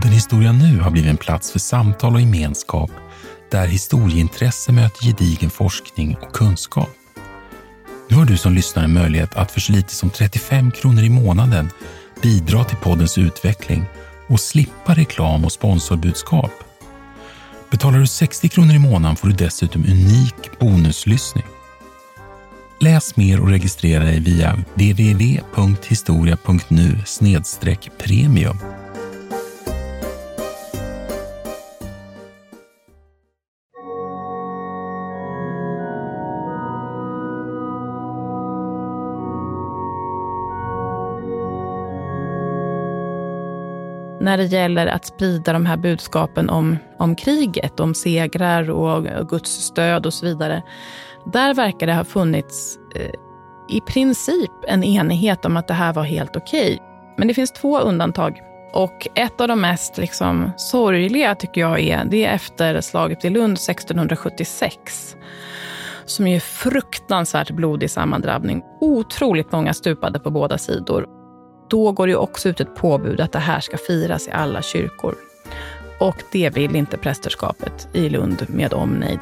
Podden Historia Nu har blivit en plats för samtal och gemenskap där historieintresse möter gedigen forskning och kunskap. Nu har du som lyssnar en möjlighet att för så lite som 35 kronor i månaden bidra till poddens utveckling och slippa reklam och sponsorbudskap. Betalar du 60 kronor i månaden får du dessutom unik bonuslyssning. Läs mer och registrera dig via www.historia.nu/premium. När det gäller att sprida de här budskapen om kriget, om segrar och Guds stöd och så vidare. Där verkar det ha funnits i princip en enighet om att det här var helt okej. Men det finns 2 undantag. Och ett av de mest sorgliga tycker jag det är efter slaget i Lund 1676. Som är fruktansvärt blodig sammandrabbning. Otroligt många stupade på båda sidor. Då går det också ut ett påbud att det här ska firas i alla kyrkor. Och det vill inte prästerskapet i Lund med omnejd.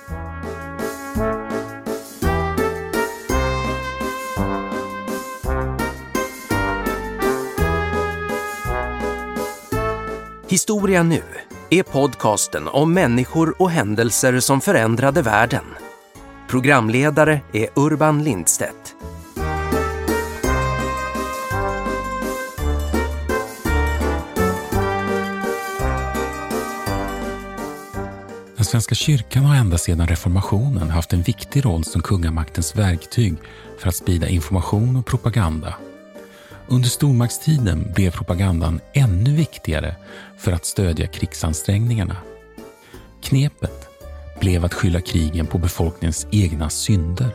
Historia Nu är podcasten om människor och händelser som förändrade världen. Programledare är Urban Lindstedt. Den svenska kyrkan har ända sedan reformationen haft en viktig roll som kungamaktens verktyg för att sprida information och propaganda. Under stormaktstiden blev propagandan ännu viktigare för att stödja krigsansträngningarna. Knepet blev att skylla krigen på befolkningens egna synder.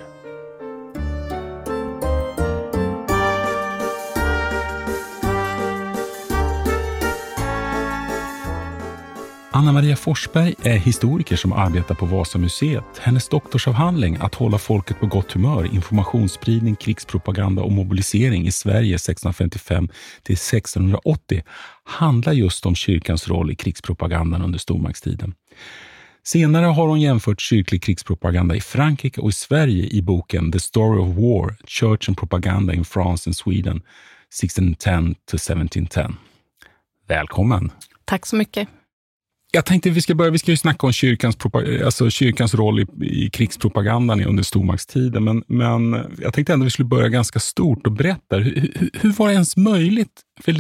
Anna-Maria Forsberg är historiker som arbetar på Vasamuseet. Hennes doktorsavhandling Att hålla folket på gott humör, informationsspridning, krigspropaganda och mobilisering i Sverige 1655 till 1680 handlar just om kyrkans roll i krigspropagandan under stormaktstiden. Senare har hon jämfört kyrklig krigspropaganda i Frankrike och i Sverige i boken The Story of War, Church and Propaganda in France and Sweden 1610 to 1710. Välkommen! Tack så mycket! Jag tänkte vi ska ju snacka om kyrkans roll i krigspropagandan under stormaktstiden, men jag tänkte ändå vi skulle börja ganska stort och berätta. Hur var det ens möjligt för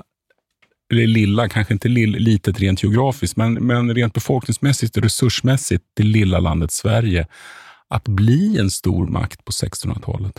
lilla, kanske inte litet rent geografiskt, men rent befolkningsmässigt och resursmässigt det lilla landet Sverige att bli en stor makt på 1600-talet?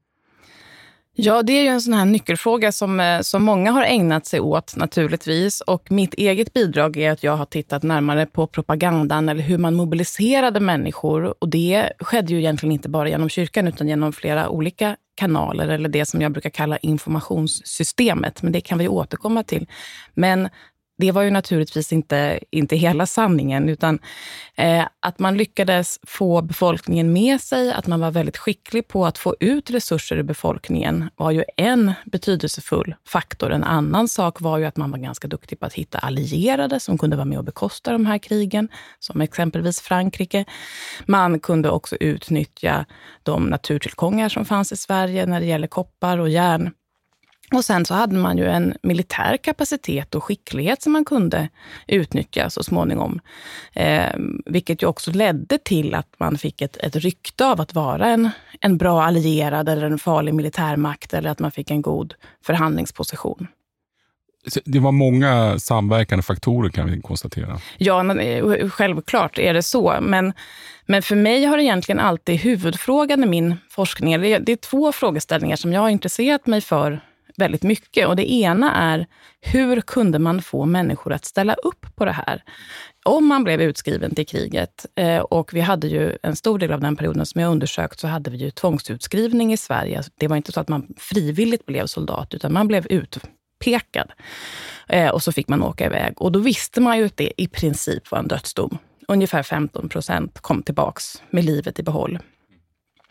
Ja, det är ju en sån här nyckelfråga som många har ägnat sig åt naturligtvis. Och mitt eget bidrag är att jag har tittat närmare på propagandan eller hur man mobiliserade människor. Och det skedde ju egentligen inte bara genom kyrkan utan genom flera olika kanaler eller det som jag brukar kalla informationssystemet. Men det kan vi återkomma till. Men det var ju naturligtvis inte hela sanningen utan att man lyckades få befolkningen med sig, att man var väldigt skicklig på att få ut resurser i befolkningen var ju en betydelsefull faktor. En annan sak var ju att man var ganska duktig på att hitta allierade som kunde vara med och bekosta de här krigen, som exempelvis Frankrike. Man kunde också utnyttja de naturtillgångar som fanns i Sverige när det gäller koppar och järn. Och sen så hade man ju en militär kapacitet och skicklighet som man kunde utnyttja så småningom. Vilket ju också ledde till att man fick ett rykte av att vara en bra allierad eller en farlig militärmakt eller att man fick en god förhandlingsposition. Det var många samverkande faktorer kan vi konstatera. Ja, självklart är det så. Men för mig har egentligen alltid huvudfrågan i min forskning, det är 2 frågeställningar som jag har intresserat mig för väldigt mycket. Och det ena är, hur kunde man få människor att ställa upp på det här? Om man blev utskriven till kriget, och vi hade ju en stor del av den perioden som jag undersökt så hade vi ju tvångsutskrivning i Sverige. Det var inte så att man frivilligt blev soldat utan man blev utpekad. Och så fick man åka iväg. Och då visste man ju att det i princip var en dödsdom. Ungefär 15% kom tillbaks med livet i behåll.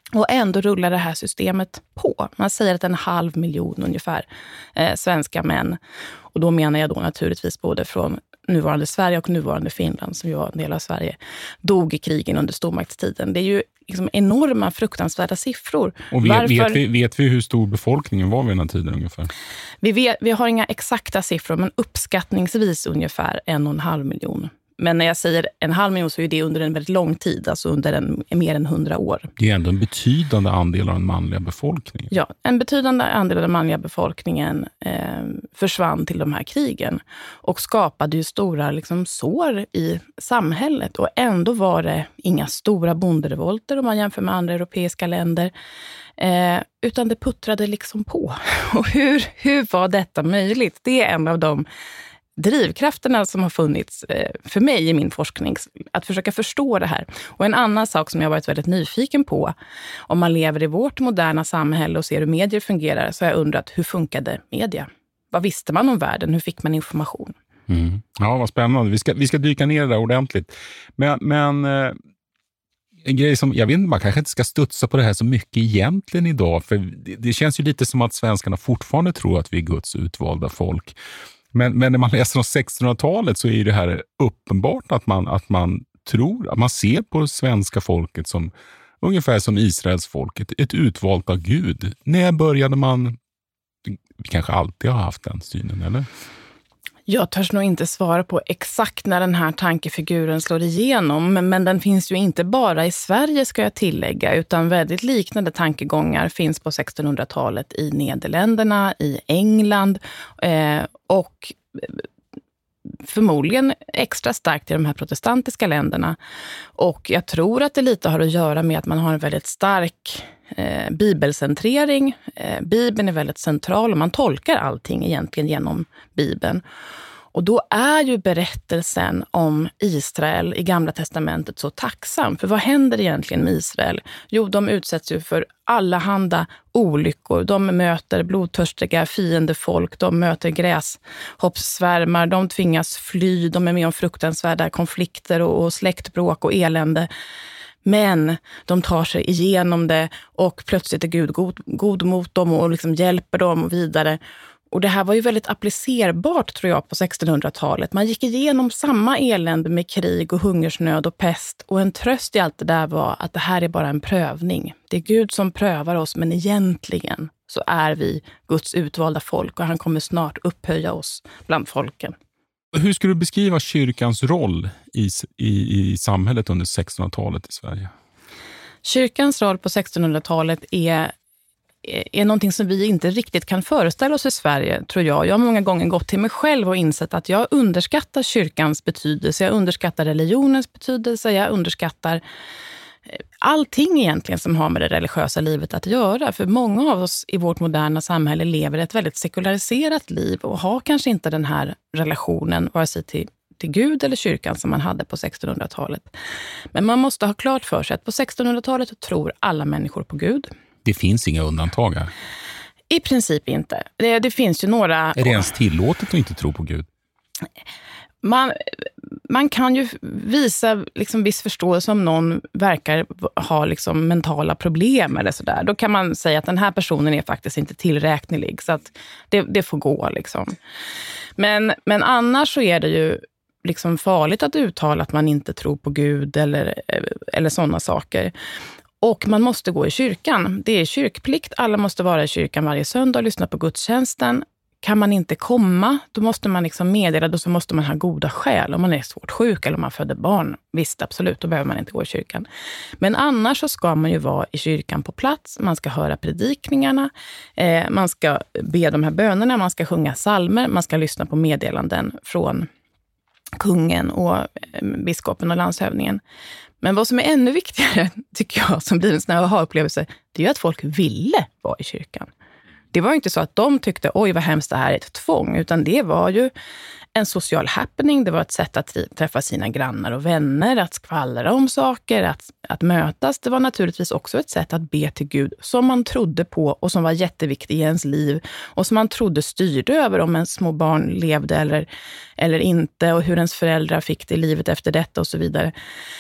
Och ändå rullar det här systemet på. Man säger att 500 000 ungefär svenska män. Och då menar jag då naturligtvis både från nuvarande Sverige och nuvarande Finland, som ju var en del av Sverige, dog i krigen under stormaktstiden. Det är ju liksom enorma, fruktansvärda siffror. Och vet vi hur stor befolkningen var vid den här tiden ungefär? Vi har inga exakta siffror, men uppskattningsvis ungefär 1,5 miljon. Men när jag säger 1,5 miljon så är det under en väldigt lång tid, alltså under mer än 100 år. Det är ändå en betydande andel av den manliga befolkningen. Ja, en betydande andel av den manliga befolkningen försvann till de här krigen och skapade ju stora liksom, sår i samhället. Och ändå var det inga stora bonderevolter om man jämför med andra europeiska länder. Utan det puttrade liksom på. Och hur var detta möjligt? Det är en av de drivkrafterna som har funnits för mig i min forskning, att försöka förstå det här. Och en annan sak som jag har varit väldigt nyfiken på, om man lever i vårt moderna samhälle och ser hur medier fungerar, så har jag undrat, hur funkade media? Vad visste man om världen? Hur fick man information? Mm. Ja, vad spännande. Vi ska dyka ner där ordentligt. Men en grej som, jag vet inte, man kanske inte ska studsa på det här så mycket egentligen idag, för det känns ju lite som att svenskarna fortfarande tror att vi är Guds utvalda folk. Men när man läser om 1600-talet så är det här uppenbart att man tror, att man ser på svenska folket som ungefär som Israels folket, ett utvalt av Gud. När började man, vi kanske alltid har haft den synen, eller? Jag törs nog inte svara på exakt när den här tankefiguren slår igenom, men den finns ju inte bara i Sverige, ska jag tillägga, utan väldigt liknande tankegångar finns på 1600-talet i Nederländerna, i England och förmodligen extra starkt i de här protestantiska länderna. Och jag tror att det lite har att göra med att man har en väldigt stark bibelcentrering. Bibeln är väldigt central och man tolkar allting egentligen genom Bibeln. Och då är ju berättelsen om Israel i Gamla testamentet så tacksam. För vad händer egentligen med Israel? Jo, de utsätts ju för allehanda olyckor. De möter blodtörstiga fiendefolk, de möter gräshoppssvärmar, de tvingas fly, de är med om fruktansvärda konflikter och släktbråk och elände. Men de tar sig igenom det och plötsligt är Gud god mot dem och liksom hjälper dem och vidare. Och det här var ju väldigt applicerbart, tror jag, på 1600-talet. Man gick igenom samma elände med krig och hungersnöd och pest. Och en tröst i allt det där var att det här är bara en prövning. Det är Gud som prövar oss, men egentligen så är vi Guds utvalda folk och han kommer snart upphöja oss bland folken. Hur skulle du beskriva kyrkans roll i samhället under 1600-talet i Sverige? Kyrkans roll på 1600-talet är någonting som vi inte riktigt kan föreställa oss i Sverige, tror jag. Jag har många gånger gått till mig själv och insett att jag underskattar kyrkans betydelse. Jag underskattar religionens betydelse. Jag underskattar allting egentligen som har med det religiösa livet att göra. För många av oss i vårt moderna samhälle lever ett väldigt sekulariserat liv och har kanske inte den här relationen vare sig till Gud eller kyrkan som man hade på 1600-talet. Men man måste ha klart för sig att på 1600-talet tror alla människor på Gud. Det finns inga undantag här. I princip inte. Det finns ju några... Är det ens tillåtet att inte tro på Gud? Man kan ju visa liksom viss förståelse om någon verkar ha liksom mentala problem eller sådär. Då kan man säga att den här personen är faktiskt inte tillräknelig, så att det får gå liksom. Men annars så är det ju liksom farligt att uttala att man inte tror på Gud eller sådana saker. Och man måste gå i kyrkan. Det är kyrkplikt. Alla måste vara i kyrkan varje söndag och lyssna på gudstjänsten. Kan man inte komma, då måste man liksom meddela, då så måste man ha goda skäl. Om man är svårt sjuk eller om man föder barn, visst absolut, då behöver man inte gå i kyrkan. Men annars så ska man ju vara i kyrkan på plats. Man ska höra predikningarna, man ska be de här bönerna, man ska sjunga psalmer, man ska lyssna på meddelanden från kungen och biskopen och landshövdingen. Men vad som är ännu viktigare, tycker jag, som blir en sån här aha-upplevelse, det är ju att folk ville vara i kyrkan. Det var ju inte så att de tyckte, oj vad hemskt det här är, ett tvång, utan det var ju en social happening, det var ett sätt att träffa sina grannar och vänner, att skvallra om saker, att mötas. Det var naturligtvis också ett sätt att be till Gud som man trodde på och som var jätteviktig i ens liv och som man trodde styrde över om ens små barn levde eller inte och hur ens föräldrar fick det i livet efter detta och så vidare.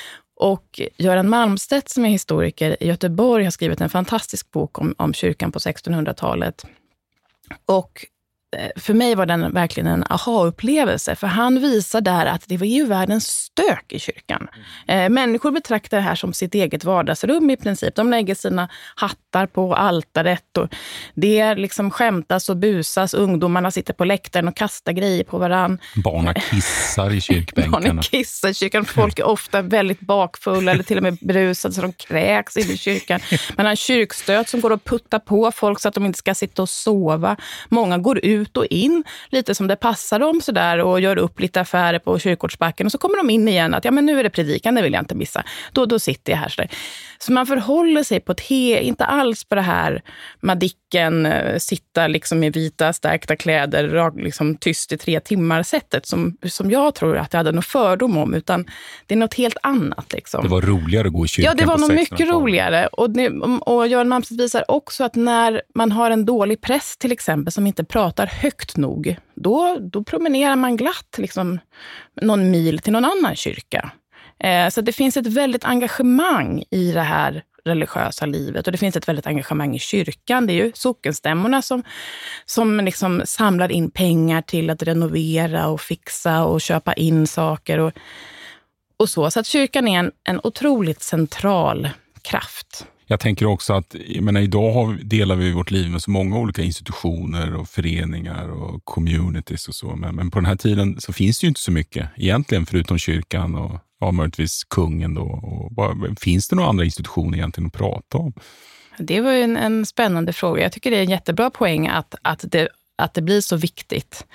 Och Göran Malmstedt som är historiker i Göteborg har skrivit en fantastisk bok om kyrkan på 1600-talet. Och för mig var den verkligen en aha-upplevelse. För han visar där att det var ju världens stök i kyrkan. Människor betraktar det här som sitt eget vardagsrum i princip. De lägger sina hattar på altaret och det liksom skämtas och busas. Ungdomarna sitter på läktaren och kastar grejer på varann. Barnen kissar i kyrkbänkarna. Barnen kissar i kyrkan. Folk är ofta väldigt bakfulla eller till och med berusade så de kräks in i kyrkan. Man har en kyrkstöt som går och puttar på folk så att de inte ska sitta och sova. Många går ut och in lite som det passar dem så där och gör upp lite affärer på kyrkogårdsbacken och så kommer de in igen att ja men nu är det predikan, det vill jag inte missa. Då sitter jag här så där. Så man förhåller sig på ett inte alls på det här Madicken sitta liksom i vita stärkta kläder liksom tyst i 3 timmar sättet som jag tror att jag hade någon fördom om, utan det är något helt annat liksom. Det var roligare att gå i kyrkan. Ja, det var nog mycket roligare och Göran Malmstedt visar också att när man har en dålig präst till exempel som inte pratar högt nog, då promenerar man glatt liksom någon mil till någon annan kyrka. Så det finns ett väldigt engagemang i det här religiösa livet och det finns ett väldigt engagemang i kyrkan. Det är ju sockenstämmorna som liksom samlar in pengar till att renovera och fixa och köpa in saker och så. Så att kyrkan är en otroligt central kraft. Jag tänker också att idag delar vi vårt liv med så många olika institutioner och föreningar och communities och så. Men på den här tiden så finns det ju inte så mycket egentligen förutom kyrkan och möjligtvis kungen då. Finns det några andra institutioner egentligen att prata om? Det var ju en spännande fråga. Jag tycker det är en jättebra poäng att det blir så viktigt.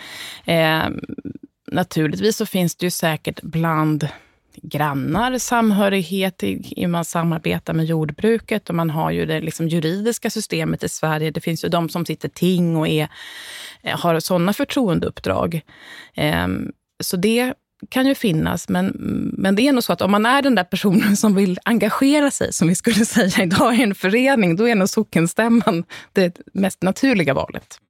Naturligtvis så finns det ju säkert bland grannar samhörighet i man samarbetar med jordbruket och man har ju det liksom juridiska systemet i Sverige. Det finns ju de som sitter ting och har sådana förtroendeuppdrag. Så det kan ju finnas, men det är nog så att om man är den där personen som vill engagera sig, som vi skulle säga idag i en förening, då är nog sockenstämman det mest naturliga valet.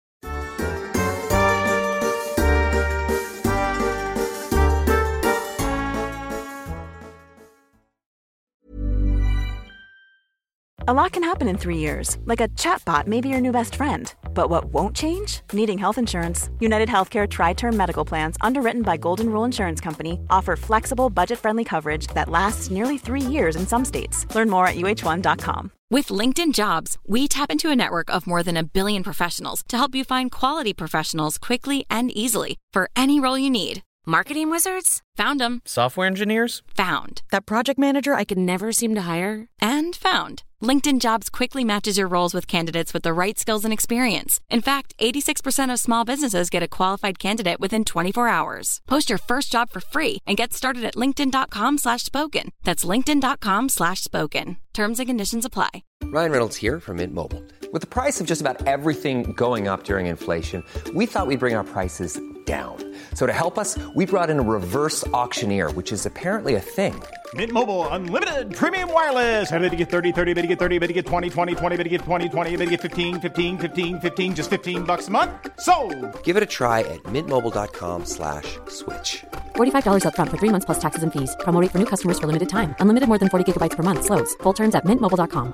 A lot can happen in 3 years, like a chatbot may be your new best friend. But what won't change? Needing health insurance. United Healthcare Tri-Term Medical Plans, underwritten by Golden Rule Insurance Company, offer flexible, budget-friendly coverage that lasts nearly 3 years in some states. Learn more at uh1.com. With LinkedIn Jobs, we tap into a network of more than 1 billion professionals to help you find quality professionals quickly and easily for any role you need. Marketing wizards? Found them. Software engineers? Found. That project manager I could never seem to hire? And found. LinkedIn Jobs quickly matches your roles with candidates with the right skills and experience. In fact, 86% of small businesses get a qualified candidate within 24 hours. Post your first job for free and get started at linkedin.com/spoken. That's linkedin.com/spoken. Terms and conditions apply. Ryan Reynolds here from Mint Mobile. With the price of just about everything going up during inflation, we thought we'd bring our prices down. So to help us, we brought in a reverse auctioneer, which is apparently a thing. Mint Mobile Unlimited Premium Wireless. How to get 30, 30, bit to get 30, bit to get 20, 20, 20, bit to get 20, 20, bit to get 15, 15, 15, 15, just $15 a month? Sold! Give it a try at mintmobile.com/switch. $45 up front for 3 months plus taxes and fees. Promo rate for new customers for limited time. Unlimited more than 40 gigabytes per month. Slows full terms at mintmobile.com.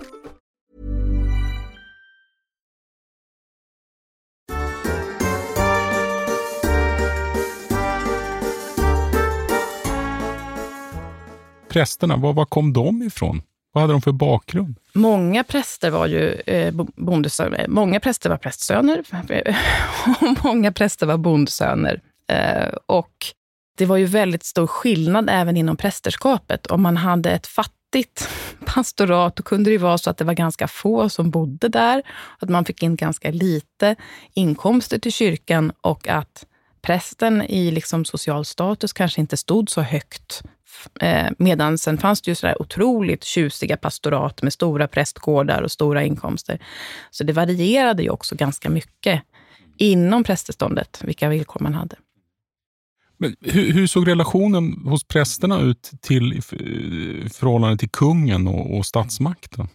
Prästerna, var kom de ifrån? Vad hade de för bakgrund? Många präster var ju bondesöner. Många präster var prästsöner och många präster var bondsöner. Och det var ju väldigt stor skillnad även inom prästerskapet. Om man hade ett fattigt pastorat, då kunde det vara så att det var ganska få som bodde där. Att man fick in ganska lite inkomster till kyrkan och att prästen i liksom social status kanske inte stod så högt. Medan sen fanns det ju sådär otroligt tjusiga pastorat med stora prästgårdar och stora inkomster. Så det varierade ju också ganska mycket inom prästeståndet, vilka villkor man hade. Men hur såg relationen hos prästerna ut till förhållande till kungen och statsmakten?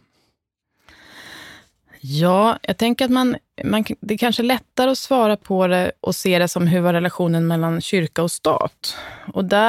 Ja, jag tänker att det är kanske lättare att svara på det och se det som hur var relationen mellan kyrka och stat. Och där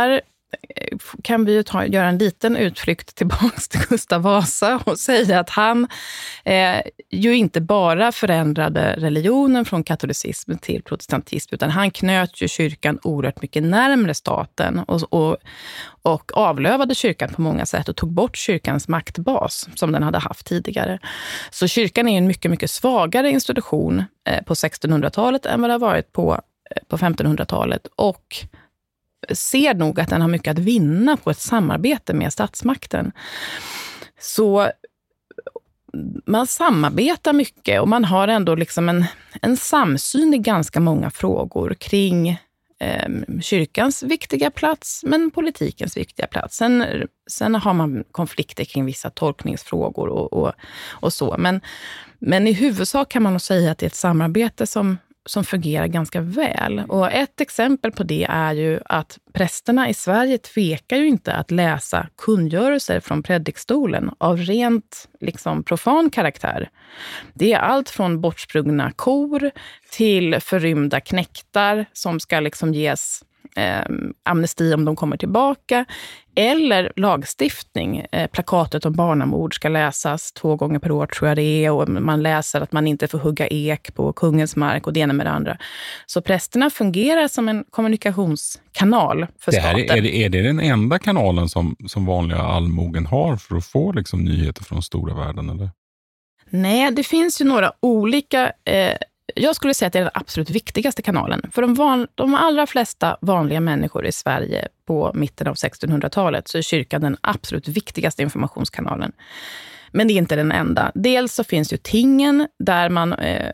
kan vi ju göra en liten utflykt tillbaka till Gustav Vasa och säga att han ju inte bara förändrade religionen från katolicism till protestantism, utan han knöt ju kyrkan oerhört mycket närmare staten och avlövade kyrkan på många sätt och tog bort kyrkans maktbas som den hade haft tidigare. Så kyrkan är en mycket, mycket svagare institution på 1600-talet än vad det har varit på 1500-talet, och ser nog att den har mycket att vinna på ett samarbete med statsmakten. Så man samarbetar mycket och man har ändå liksom en samsyn i ganska många frågor kring kyrkans viktiga plats, men politikens viktiga plats. Sen har man konflikter kring vissa tolkningsfrågor och så. Men i huvudsak kan man nog säga att det är ett samarbete som fungerar ganska väl. Och ett exempel på det är ju att prästerna i Sverige tvekar ju inte att läsa kungörelser från predikstolen av rent liksom profan karaktär. Det är allt från bortsprungna kor till förrymda knektar som ska liksom ges amnesti om de kommer tillbaka, eller lagstiftning. Plakatet om barnamord ska läsas 2 gånger per år, tror jag det är, och man läser att man inte får hugga ek på kungens mark och det ena med det andra. Så prästerna fungerar som en kommunikationskanal för staten. Är det den enda kanalen som vanliga allmogen har för att få liksom nyheter från stora världen, eller? Nej, det finns ju några olika... Jag skulle säga att det är den absolut viktigaste kanalen. För de allra flesta vanliga människor i Sverige på mitten av 1600-talet så är kyrkan den absolut viktigaste informationskanalen. Men det är inte den enda. Dels så finns ju tingen där man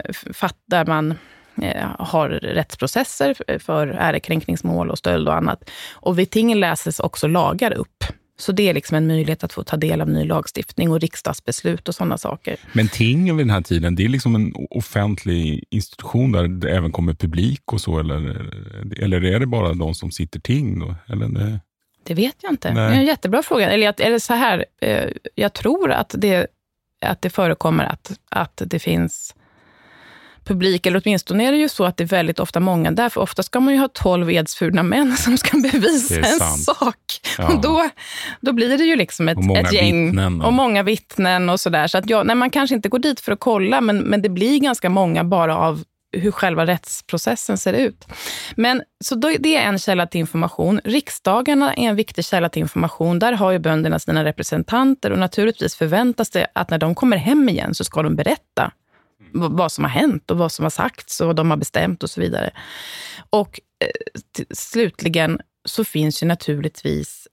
har rättsprocesser för ärekränkningsmål och stöld och annat. Och vid tingen läses också lagar upp. Så det är liksom en möjlighet att få ta del av ny lagstiftning och riksdagsbeslut och sådana saker. Men tingen vid den här tiden, det är liksom en offentlig institution där det även kommer publik och så, eller är det bara de som sitter ting då? Eller det vet jag inte. Nej. Det är en jättebra fråga. Eller så här, jag tror att det förekommer att det finns publik, eller åtminstone är det ju så att det är väldigt ofta många där, för ofta ska man ju ha 12 edsfurna män som ska bevisa en sak. Ja. Och då blir det ju liksom ett gäng och många vittnen och sådär. Så att man kanske inte går dit för att kolla, men det blir ganska många bara av hur själva rättsprocessen ser ut. Men så det är en källa till information. Riksdagarna är en viktig källa till information. Där har ju bönderna sina representanter, och naturligtvis förväntas det att när de kommer hem igen så ska de berätta vad som har hänt och vad som har sagts och vad de har bestämt och så vidare. Och slutligen så finns ju naturligtvis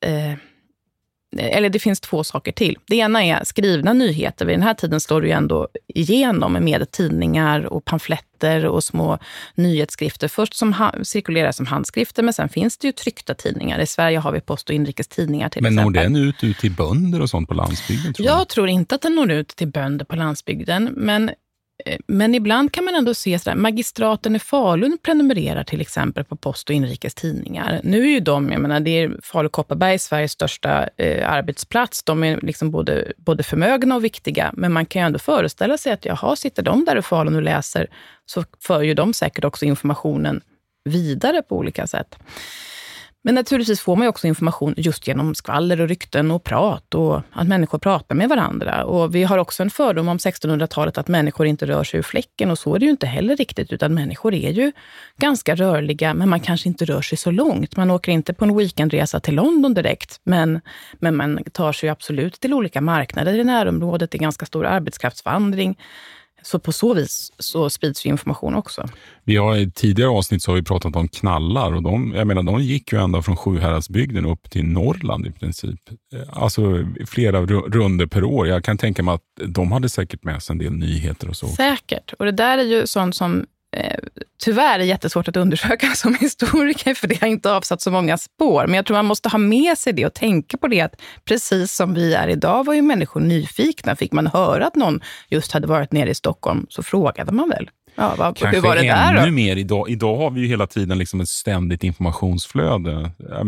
eller det finns 2 saker till. Det ena är skrivna nyheter. Vid den här tiden slår det ju ändå igenom med tidningar och pamfletter och små nyhetsskrifter. Först som cirkulerar som handskrifter, men sen finns det ju tryckta tidningar. I Sverige har vi post- och inrikestidningar till exempel. Men når den ut till bönder och sånt på landsbygden? Jag tror inte att den når ut till bönder på landsbygden, men ibland kan man ändå se sådär, magistraten i Falun prenumererar till exempel på post- och inrikestidningar. Nu är ju det är Falu-Kopparberg, Sveriges största arbetsplats. De är liksom både förmögna och viktiga, men man kan ju ändå föreställa sig att sitter de där i Falun och läser, så för ju de säkert också informationen vidare på olika sätt. Men naturligtvis får man ju också information just genom skvaller och rykten och prat, och att människor pratar med varandra. Och vi har också en fördom om 1600-talet att människor inte rör sig ur fläcken, och så är det ju inte heller riktigt, utan människor är ju ganska rörliga, men man kanske inte rör sig så långt. Man åker inte på en weekendresa till London direkt, men man tar sig absolut till olika marknader i närområdet. Det är ganska stor arbetskraftsvandring. Så på så vis så sprids ju information också. Vi har i tidigare avsnitt så har vi pratat om knallar, och de gick ju ända från Sjuhäradsbygden upp till Norrland i princip. Alltså flera runder per år. Jag kan tänka mig att de hade säkert med sig en del nyheter och så. Säkert. Och det där är ju sånt som tyvärr är jättesvårt att undersöka som historiker, för det har inte avsatt så många spår. Men jag tror man måste ha med sig det och tänka på det, att precis som vi är idag var ju människor nyfikna. Fick man höra att någon just hade varit nere i Stockholm, så frågade man väl. Ja, hur var det där då? Ännu mer idag. Idag har vi ju hela tiden liksom ett ständigt informationsflöde.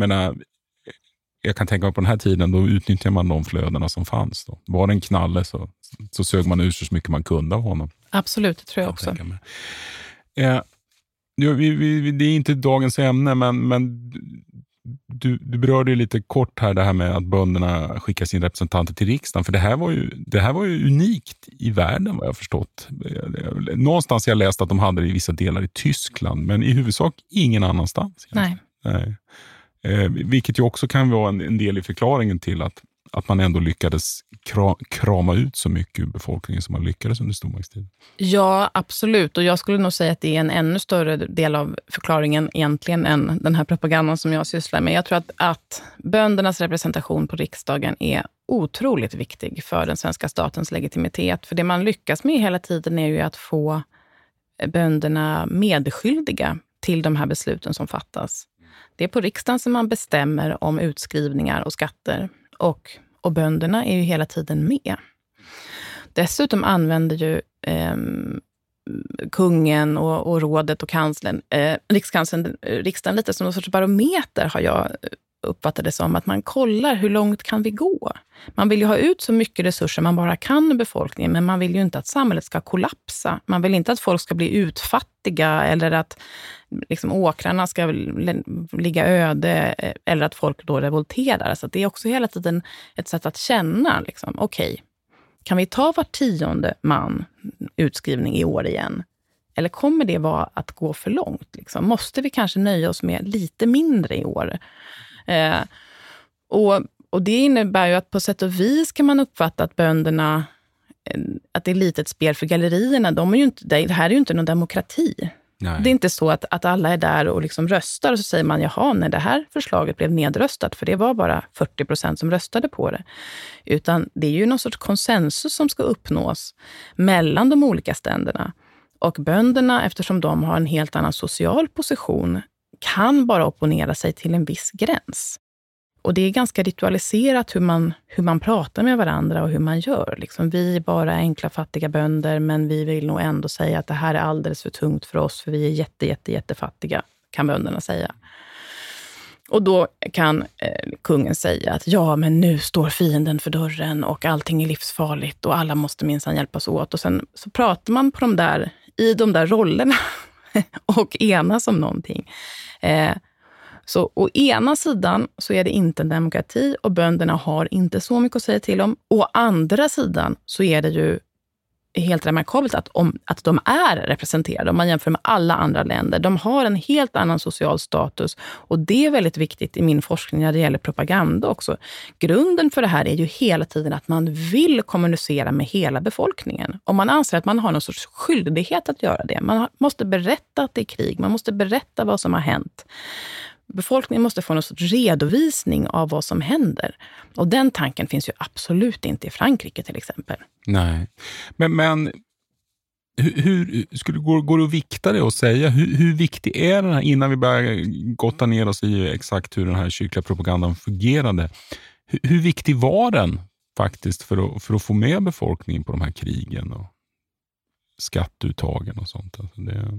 Jag kan tänka mig på den här tiden, då utnyttjar man de flödena som fanns. Då. Var det en knalle så sög man ut så mycket man kunde av honom. Absolut, det tror jag också. Det är inte dagens ämne, men Du berörde ju lite kort här det här med att bönderna skickar sina representanter till riksdagen. För det här var ju unikt i världen vad jag förstått. Någonstans jag läst att de hade det i vissa delar i Tyskland. Men i huvudsak ingen annanstans. Nej. Vilket ju också kan vara en del i förklaringen till att man ändå lyckades krama ut så mycket ur befolkningen som man lyckades under stormaktstiden. Ja, absolut. Och jag skulle nog säga att det är en ännu större del av förklaringen egentligen än den här propagandan som jag sysslar med. Jag tror att böndernas representation på riksdagen är otroligt viktig för den svenska statens legitimitet. För det man lyckas med hela tiden är ju att få bönderna medskyldiga till de här besluten som fattas. Det är på riksdagen som man bestämmer om utskrivningar och skatter. Och bönderna är ju hela tiden med. Dessutom använder ju kungen och rådet och kanslern, riksdagen lite som någon sorts barometer har jag uppfattat det som. Att man kollar hur långt kan vi gå. Man vill ju ha ut så mycket resurser man bara kan i befolkningen, men man vill ju inte att samhället ska kollapsa. Man vill inte att folk ska bli utfattiga eller att liksom åkrarna ska ligga öde eller att folk då revolterar. Så det är också hela tiden ett sätt att känna liksom, okej, kan vi ta var 10:e man utskrivning i år igen? Eller kommer det vara att gå för långt? Liksom? Måste vi kanske nöja oss med lite mindre i år? Och det innebär ju att på sätt och vis kan man uppfatta att bönderna, att det är lite ett spel för gallerierna. Det här är ju inte någon demokrati. Nej. Det är inte så att alla är där och liksom röstar och så säger man, jaha, när det här förslaget blev nedröstat, för det var bara 40% som röstade på det. Utan det är ju någon sorts konsensus som ska uppnås mellan de olika ständerna. Och bönderna, eftersom de har en helt annan social position, kan bara opponera sig till en viss gräns. Och det är ganska ritualiserat hur man pratar med varandra och hur man gör. Liksom, vi är bara enkla fattiga bönder, men vi vill nog ändå säga att det här är alldeles för tungt för oss, för vi är jättefattiga, kan bönderna säga. Och då kan kungen säga att ja, men nu står fienden för dörren och allting är livsfarligt och alla måste minsann hjälpas åt. Och sen så pratar man på i de där rollerna och enas om någonting. Så å ena sidan så är det inte en demokrati och bönderna har inte så mycket att säga till om. Å andra sidan så är det ju helt remarkabelt att de är representerade om man jämför med alla andra länder. De har en helt annan social status och det är väldigt viktigt i min forskning när det gäller propaganda också. Grunden för det här är ju hela tiden att man vill kommunicera med hela befolkningen. Om man anser att man har någon sorts skyldighet att göra det. Man måste berätta att det är krig, man måste berätta vad som har hänt. Befolkningen måste få någon sorts redovisning av vad som händer. Och den tanken finns ju absolut inte i Frankrike till exempel. Nej, men går det att vikta det och säga hur viktig är den här, innan vi börjar gotta ner oss i exakt hur den här kyrkliga propagandan fungerade. Hur viktig var den faktiskt för att få med befolkningen på de här krigen och skatteuttagen och sånt? Alltså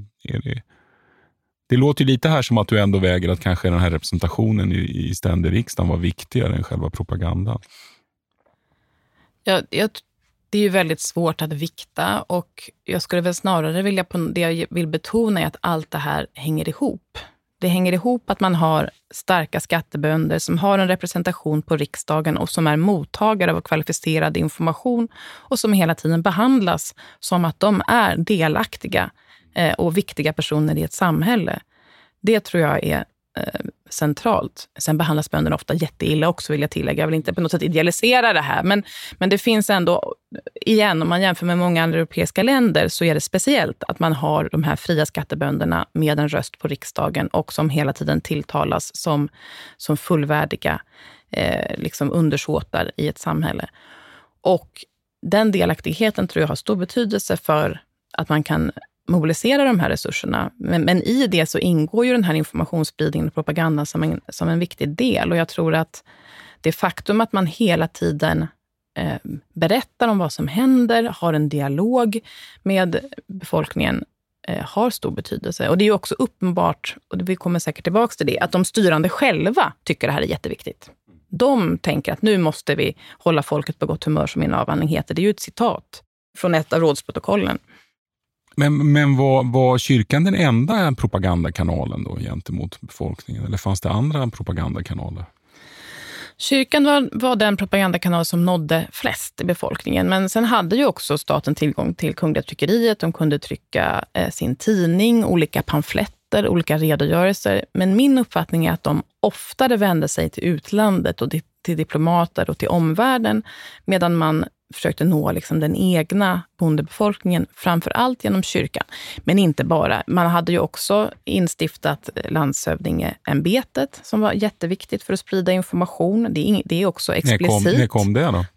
det låter ju lite här som att du ändå väger att kanske den här representationen i ständig riksdagen var viktigare än själva propagandan. Ja, det är ju väldigt svårt att vikta och jag skulle väl snarare det jag vill betona är att allt det här hänger ihop. Det hänger ihop att man har starka skattebönder som har en representation på riksdagen och som är mottagare av kvalificerad information och som hela tiden behandlas som att de är delaktiga och viktiga personer i ett samhälle. Det tror jag är centralt. Sen behandlas bönderna ofta jätteilla också, vill jag tillägga. Jag vill inte på något sätt idealisera det här. Men det finns ändå, igen, om man jämför med många andra europeiska länder så är det speciellt att man har de här fria skattebönderna med en röst på riksdagen och som hela tiden tilltalas som fullvärdiga liksom undersåtar i ett samhälle. Och den delaktigheten tror jag har stor betydelse för att man kan mobilisera de här resurserna. Men i det så ingår ju den här informationsspridningen och propagandan som en viktig del. Och jag tror att det faktum att man hela tiden berättar om vad som händer, har en dialog med befolkningen, har stor betydelse. Och det är ju också uppenbart, och vi kommer säkert tillbaka till det, att de styrande själva tycker det här är jätteviktigt. De tänker att nu måste vi hålla folket på gott humör, som min avhandling heter. Det är ju ett citat från ett av rådsprotokollen. Men var kyrkan den enda propagandakanalen då gentemot befolkningen? Eller fanns det andra propagandakanaler? Kyrkan var den propagandakanal som nådde flest i befolkningen. Men sen hade ju också staten tillgång till Kungliga tryckeriet. De kunde trycka sin tidning, olika pamfletter, olika redogörelser. Men min uppfattning är att de oftare vände sig till utlandet och till diplomater och till omvärlden. Medan man försökte nå liksom den egna bondebefolkningen, framför allt genom kyrkan. Men inte bara. Man hade ju också instiftat landshövdingeämbetet som var jätteviktigt för att sprida information. Det är också explicit. När kom det då?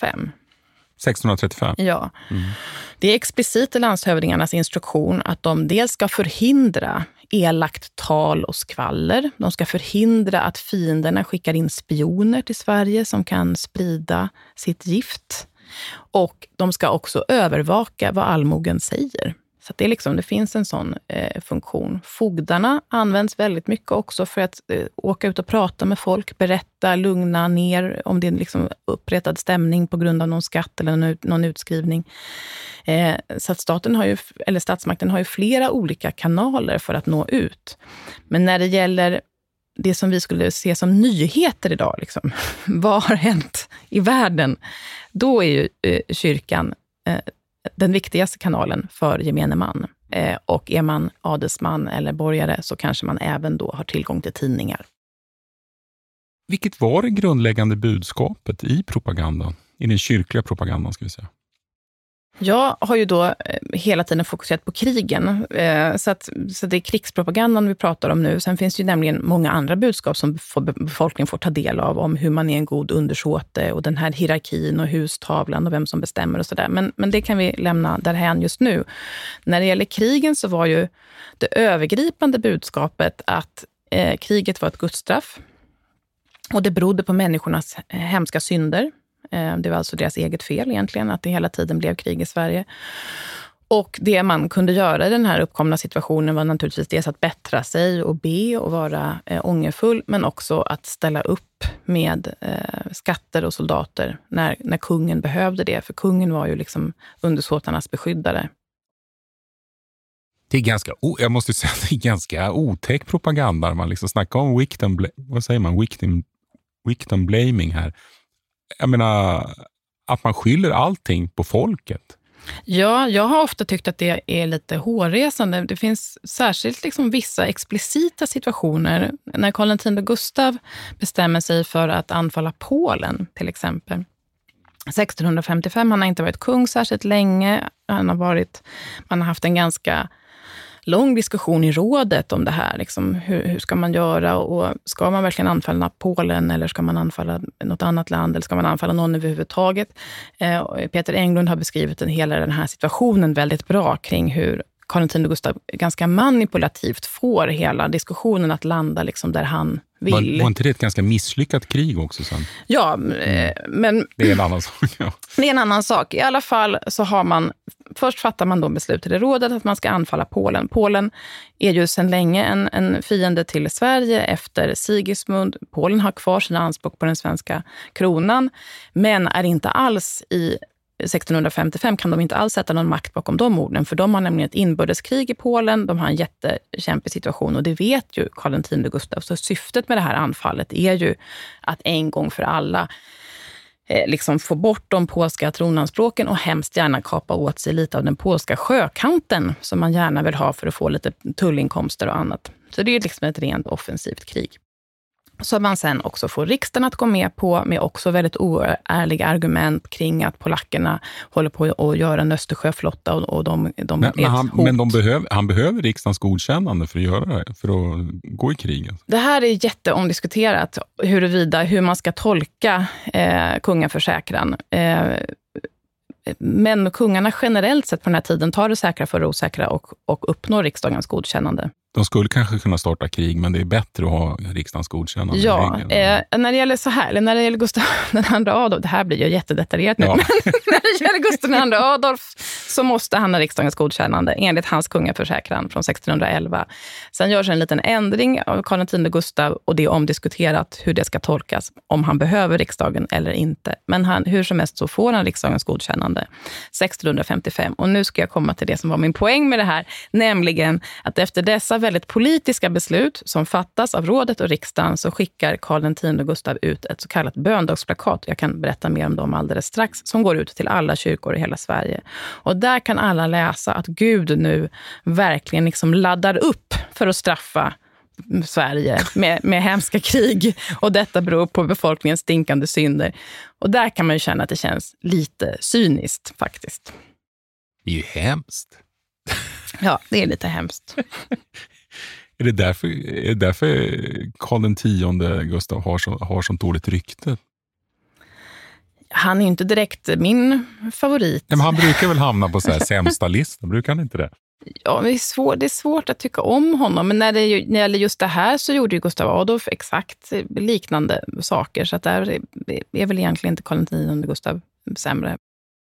1635? Ja. Det är explicit i landshövdingarnas instruktion att de dels ska förhindra elakt tal och skvaller. De ska förhindra att fienderna skickar in spioner till Sverige som kan sprida sitt gift. Och de ska också övervaka vad allmogen säger. Så att det finns en sån funktion. Fogdarna används väldigt mycket också för att åka ut och prata med folk, berätta, lugna ner om det är liksom upprättad stämning på grund av någon skatt eller någon utskrivning. Så att statsmakten har ju flera olika kanaler för att nå ut. Men när det gäller det som vi skulle se som nyheter idag, liksom, vad har hänt i världen? Då är ju kyrkan den viktigaste kanalen för gemene man. Och är man adelsman eller borgare så kanske man även då har tillgång till tidningar. Vilket var det grundläggande budskapet i propagandan? I den kyrkliga propagandan ska vi säga. Jag har ju då hela tiden fokuserat på krigen. Så det är krigspropagandan vi pratar om nu. Sen finns det ju nämligen många andra budskap som befolkningen får ta del av. Om hur man är en god undersåte och den här hierarkin och hustavlan och vem som bestämmer och sådär. Men det kan vi lämna därhän just nu. När det gäller krigen så var ju det övergripande budskapet att kriget var ett gudsstraff. Och det berodde på människornas hemska synder. Det var alltså deras eget fel egentligen att det hela tiden blev krig i Sverige. Och det man kunde göra i den här uppkomna situationen var naturligtvis dels att bättra sig och be och vara ångerfull. Men också att ställa upp med skatter och soldater när kungen behövde det. För kungen var ju liksom undersåtarnas beskyddare. Det är jag måste säga att det är ganska otäck propaganda. Man liksom snackar om victim blaming här. Jag menar, att man skyller allting på folket. Ja, jag har ofta tyckt att det är lite hårresande. Det finns särskilt liksom vissa explicita situationer. När Karl X Gustav bestämmer sig för att anfalla Polen till exempel. 1655, han har inte varit kung särskilt länge. Man har haft en ganska lång diskussion i rådet om det här. Liksom, hur ska man göra och ska man verkligen anfalla Polen eller ska man anfalla något annat land eller ska man anfalla någon överhuvudtaget? Peter Englund har beskrivit hela den här situationen väldigt bra kring hur Karl X Gustav ganska manipulativt får hela diskussionen att landa liksom där han vill. Var inte det ett ganska misslyckat krig också sen? Ja, men det är en annan sak. Ja. Det är en annan sak. I alla fall så först fattar man då beslutet i rådet att man ska anfalla Polen. Polen är ju sedan länge en fiende till Sverige efter Sigismund. Polen har kvar sina anspråk på den svenska kronan, men är inte alls 1655 kan de inte alls sätta någon makt bakom de orden, för de har nämligen ett inbördeskrig i Polen, de har en jättekämpig situation och det vet ju Karl X Gustav. Så syftet med det här anfallet är ju att en gång för alla liksom få bort de polska tronanspråken och hemskt gärna kapa åt sig lite av den polska sjökanten som man gärna vill ha för att få lite tullinkomster och annat. Så det är liksom ett rent offensivt krig. Så man sen också får riksdagen att gå med på med också väldigt oärliga argument kring att polackerna håller på att göra en Östersjöflotta och han behöver riksdagens godkännande för att göra det, för att gå i kriget. Det här är jätteomdiskuterat hur man ska tolka kungaförsäkran. Men kungarna generellt sett på den här tiden tar det säkra för det osäkra och uppnår riksdagens godkännande. De skulle kanske kunna starta krig, men det är bättre att ha riksdagens godkännande. Ja, när det gäller så här, eller när det gäller Gustav II Adolf, det här blir ju jättedetaljerat nu, men när det gäller Gustav II Adolf så måste han ha riksdagens godkännande enligt hans kungaförsäkran från 1611. Sen görs en liten ändring av Karl X Gustav och det är omdiskuterat hur det ska tolkas, om han behöver riksdagen eller inte. Men hur som helst så får han riksdagens godkännande 1655. Och nu ska jag komma till det som var min poäng med det här, nämligen att efter dessa väldigt politiska beslut som fattas av rådet och riksdagen så skickar Karl X Gustav ut ett så kallat böndagsplakat. Jag kan berätta mer om dem alldeles strax, som går ut till alla kyrkor i hela Sverige. Och där kan alla läsa att Gud nu verkligen liksom laddar upp för att straffa Sverige med hemska krig, och detta beror på befolkningens stinkande synder. Och där kan man ju känna att det känns lite cyniskt faktiskt. Det är ju hemskt. Ja, det är lite hemskt. Är det därför Karl X Gustav har sånt dåligt rykte? Han är ju inte direkt min favorit. Men han brukar väl hamna på så här sämsta listan, brukar han inte det? Ja, det är svårt att tycka om honom. Men när det gäller just det här så gjorde ju Gustav Adolf exakt liknande saker. Så att där är väl egentligen inte Karl X Gustav sämre.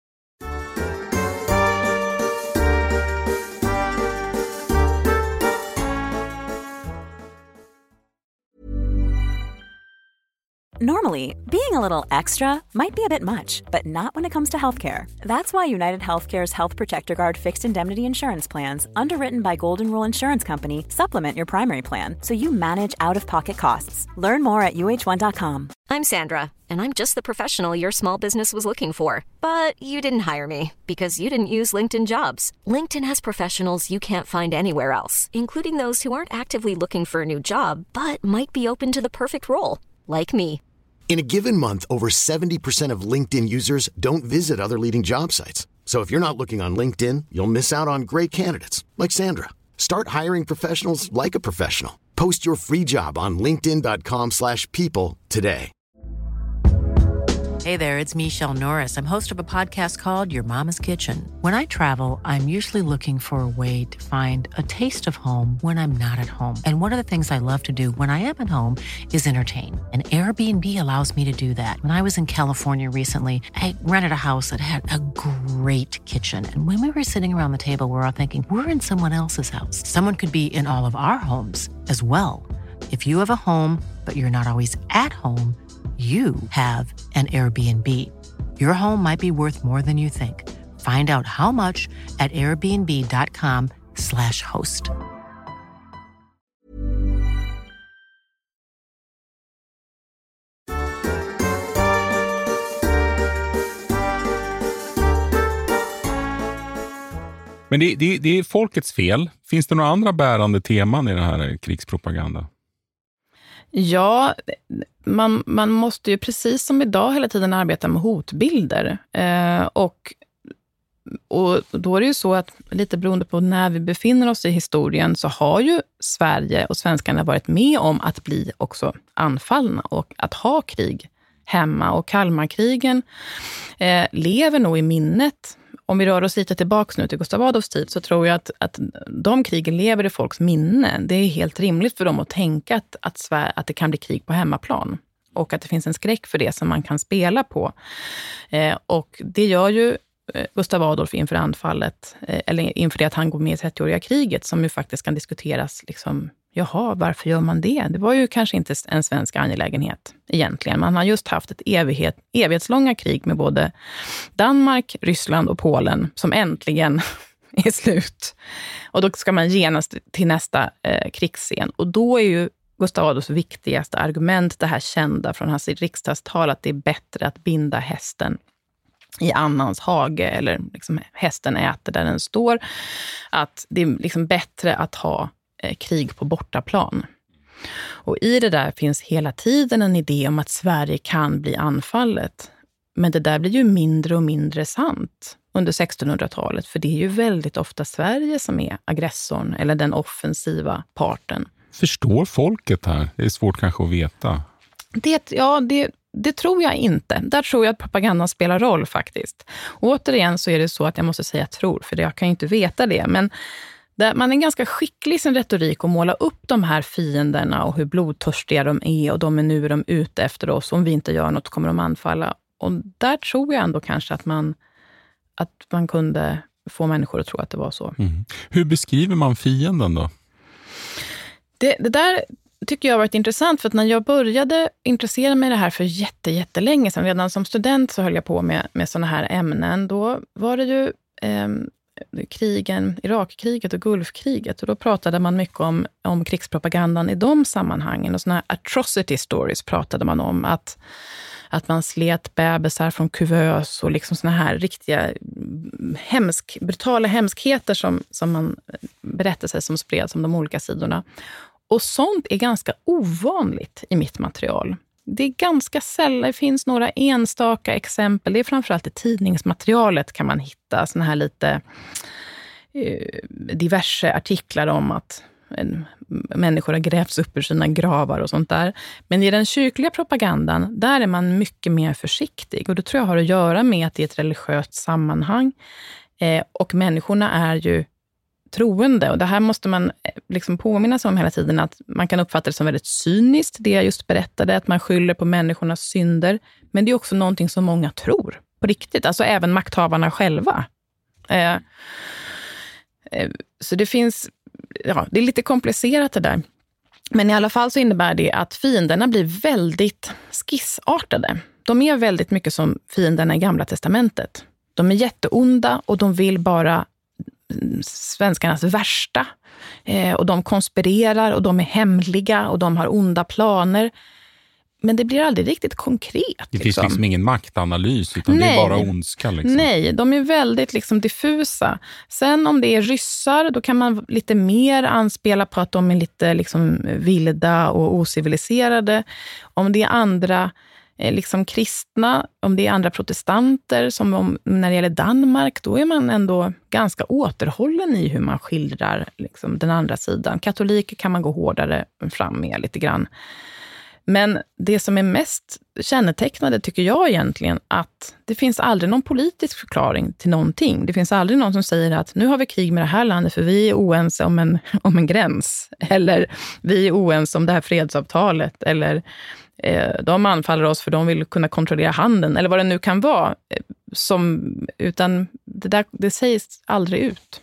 Normally, being a little extra might be a bit much, but not when it comes to healthcare. That's why United Healthcare's Health Protector Guard fixed indemnity insurance plans, underwritten by Golden Rule Insurance Company, supplement your primary plan so you manage out-of-pocket costs. Learn more at uh1.com. I'm Sandra, and I'm just the professional your small business was looking for. But you didn't hire me because you didn't use LinkedIn Jobs. LinkedIn has professionals you can't find anywhere else, including those who aren't actively looking for a new job, but might be open to the perfect role, like me. In a given month, over 70% of LinkedIn users don't visit other leading job sites. So if you're not looking on LinkedIn, you'll miss out on great candidates like Sandra. Start hiring professionals like a professional. Post your free job on linkedin.com/people today. Hey there, it's Michelle Norris. I'm host of a podcast called Your Mama's Kitchen. When I travel, I'm usually looking for a way to find a taste of home when I'm not at home. And one of the things I love to do when I am at home is entertain. And Airbnb allows me to do that. When I was in California recently, I rented a house that had a great kitchen. And when we were sitting around the table, we were all thinking, we're in someone else's house. Someone could be in all of our homes as well. If you have a home, but you're not always at home, you have an Airbnb. Your home might be worth more than you think. Find out how much at airbnb.com/host. Men det är folkets fel. Finns det några andra bärande teman i den här krigspropagandan? Ja, man måste ju precis som idag hela tiden arbeta med hotbilder. Och då är det ju så att lite beroende på när vi befinner oss i historien så har ju Sverige och svenskarna varit med om att bli också anfallna och att ha krig hemma. Och Kalmarkrigen lever nog i minnet. Om vi rör oss lite tillbaka nu till Gustav Adolfs tid så tror jag att de krigen lever i folks minne. Det är helt rimligt för dem att tänka att det kan bli krig på hemmaplan. Och att det finns en skräck för det som man kan spela på. Och det gör ju Gustav Adolf inför anfallet, eller inför det att han går med i 30-åriga kriget, som ju faktiskt kan diskuteras liksom, jaha, varför gör man det? Det var ju kanske inte en svensk angelägenhet egentligen. Man har just haft ett evighetslånga krig med både Danmark, Ryssland och Polen som äntligen är slut. Och då ska man genast till nästa krigsscen. Och då är ju Gustav Adolfs viktigaste argument det här kända från hans riksdagstal att det är bättre att binda hästen i annans hage, eller liksom hästen äter där den står. Att det är liksom bättre att ha krig på bortaplan. Och i det där finns hela tiden en idé om att Sverige kan bli anfallet. Men det där blir ju mindre och mindre sant under 1600-talet. För det är ju väldigt ofta Sverige som är aggressorn eller den offensiva parten. Förstår folket här? Det är svårt kanske att veta. Det tror jag inte. Där tror jag att propagandan spelar roll faktiskt. Och återigen så är det så att jag måste säga tror, för jag kan ju inte veta det. Men Man är ganska skicklig i sin retorik att måla upp de här fienderna och hur blodtörstiga de är och de är nu de ute efter oss. Om vi inte gör något kommer de anfalla. Och där tror jag ändå kanske att man kunde få människor att tro att det var så. Mm. Hur beskriver man fienden då? Det där tycker jag har varit intressant, för att när jag började intressera mig i det här för jättelänge sedan, redan som student så höll jag på med såna här ämnen. Då var det ju Irakkriget och Gulfkriget, och då pratade man mycket om krigspropagandan i de sammanhangen, och såna här atrocity stories pratade man om, att man slet bebisar från kuvös och liksom såna här riktiga brutala hemskheter som man berättelser som spreds om de olika sidorna. Och sånt är ganska ovanligt i mitt material. Det är ganska sällan, det finns några enstaka exempel. Det är framförallt i tidningsmaterialet kan man hitta såna här lite diverse artiklar om att människor har grävts upp ur sina gravar och sånt där. Men i den kyrkliga propagandan, där är man mycket mer försiktig. Och det tror jag har att göra med att det är ett religiöst sammanhang. Och människorna är ju troende. Och det här måste man liksom påminna sig om hela tiden, att man kan uppfatta det som väldigt cyniskt, det jag just berättade, att man skyller på människornas synder. Men det är också någonting som många tror på riktigt. Alltså även makthavarna själva. Så det finns, det är lite komplicerat det där. Men i alla fall så innebär det att fienderna blir väldigt skissartade. De är väldigt mycket som fienderna i Gamla testamentet. De är jätteonda och de vill bara svenskarnas värsta. Och de konspirerar och de är hemliga och de har onda planer. Men det blir aldrig riktigt konkret. Det finns liksom ingen maktanalys, utan det är bara ondska. Liksom. Nej, de är väldigt liksom diffusa. Sen om det är ryssar, då kan man lite mer anspela på att de är lite liksom vilda och ociviliserade. Om det är andra liksom kristna, om det är andra protestanter, som när det gäller Danmark, då är man ändå ganska återhållen i hur man skildrar liksom den andra sidan. Katoliker kan man gå hårdare fram med lite grann. Men det som är mest kännetecknande tycker jag egentligen, att det finns aldrig någon politisk förklaring till någonting. Det finns aldrig någon som säger att nu har vi krig med det här landet för vi är oense om en gräns. Eller vi är oense om det här fredsavtalet. Eller de anfaller oss för de vill kunna kontrollera handeln. Eller vad det nu kan vara. Utan det sägs aldrig ut.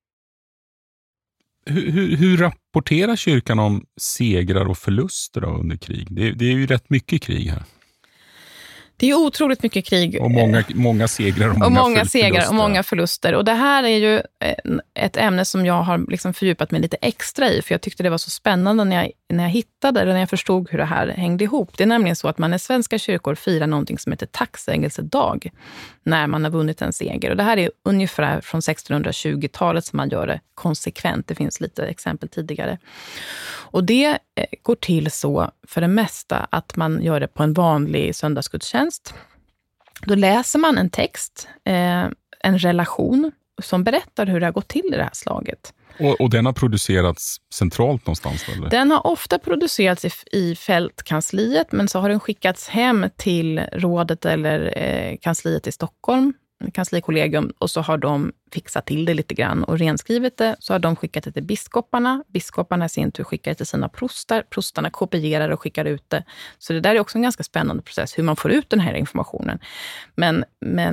Hur rapporterar kyrkan om segrar och förluster då under krig? Det är ju rätt mycket krig här. Det är otroligt mycket krig. Och många segrar och många förluster. Och det här är ju ett ämne som jag har liksom fördjupat mig lite extra i. För jag tyckte det var så spännande när jag hittade det, när jag förstod hur det här hängde ihop. Det är nämligen så att man i svenska kyrkor firar någonting som heter tacksägelsedag när man har vunnit en seger. Och det här är ungefär från 1620-talet som man gör det konsekvent. Det finns lite exempel tidigare. Och det går till så för det mesta att man gör det på en vanlig söndagsgudstjänst. Då läser man en text, en relation som berättar hur det har gått till i det här slaget. Och den har producerats centralt någonstans? Eller? Den har ofta producerats i fältkansliet, men så har den skickats hem till rådet eller kansliet i Stockholm, kanslikollegium, och så har de fixat till det lite grann och renskrivit det. Så har de skickat det till biskoparna. Biskoparna i sin tur skickar det till sina prostar. Prostarna kopierar och skickar ut det. Så det där är också en ganska spännande process, hur man får ut den här informationen. Men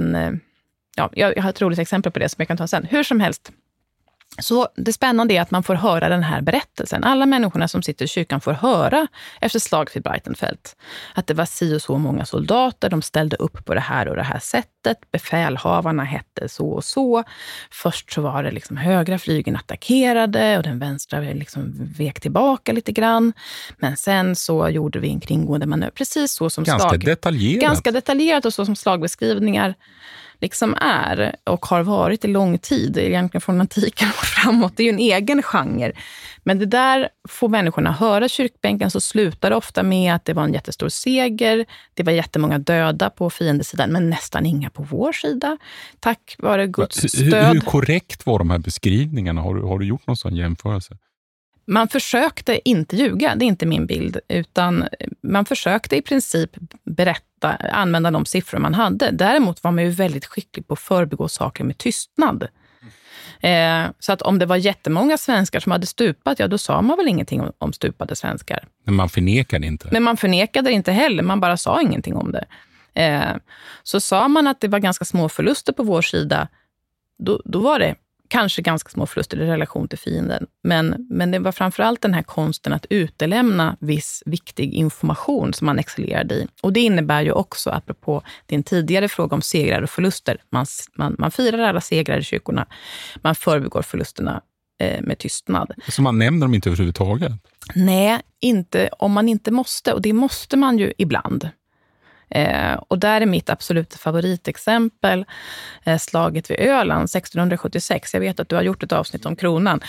jag har ett roligt exempel på det som jag kan ta sen. Hur som helst. Så det spännande är att man får höra den här berättelsen. Alla människorna som sitter i kyrkan får höra efter slaget vid Breitenfeld att det var si och så många soldater, de ställde upp på det här och det här sättet. Befälhavarna hette så och så. Först så var det liksom högra flygen attackerade och den vänstra liksom vek tillbaka lite grann. Men sen så gjorde vi en kringgående manöver. Precis så som ganska detaljerat och så som slagbeskrivningar liksom är och har varit i lång tid, egentligen från antiken och framåt. Det är ju en egen genre. Men det där får människorna höra kyrkbänken, så slutar det ofta med att det var en jättestor seger. Det var jättemånga döda på fiendesidan, men nästan inga på vår sida. Tack vare Guds stöd. Hur korrekt var de här beskrivningarna? Har du gjort någon sån jämförelse? Man försökte inte ljuga, det är inte min bild, utan man försökte i princip använda de siffror man hade. Däremot var man ju väldigt skicklig på att förbigå saker med tystnad. Så att om det var jättemånga svenskar som hade stupat, då sa man väl ingenting om stupade svenskar. Men man förnekade inte. Men man förnekade det inte heller, man bara sa ingenting om det. Så sa man att det var ganska små förluster på vår sida, då var det kanske ganska små förluster i relation till fienden. Men det var framförallt den här konsten att utelämna viss viktig information som man excellerade i. Och det innebär ju också, apropå din tidigare fråga om segrar och förluster, man firar alla segrar i kyrkorna, man förbigår förlusterna med tystnad. Så man nämner dem inte överhuvudtaget? Nej, inte om man inte måste. Och det måste man ju ibland. Och där är mitt absoluta favoritexempel slaget vid Öland 1676. Jag vet att du har gjort ett avsnitt om kronan.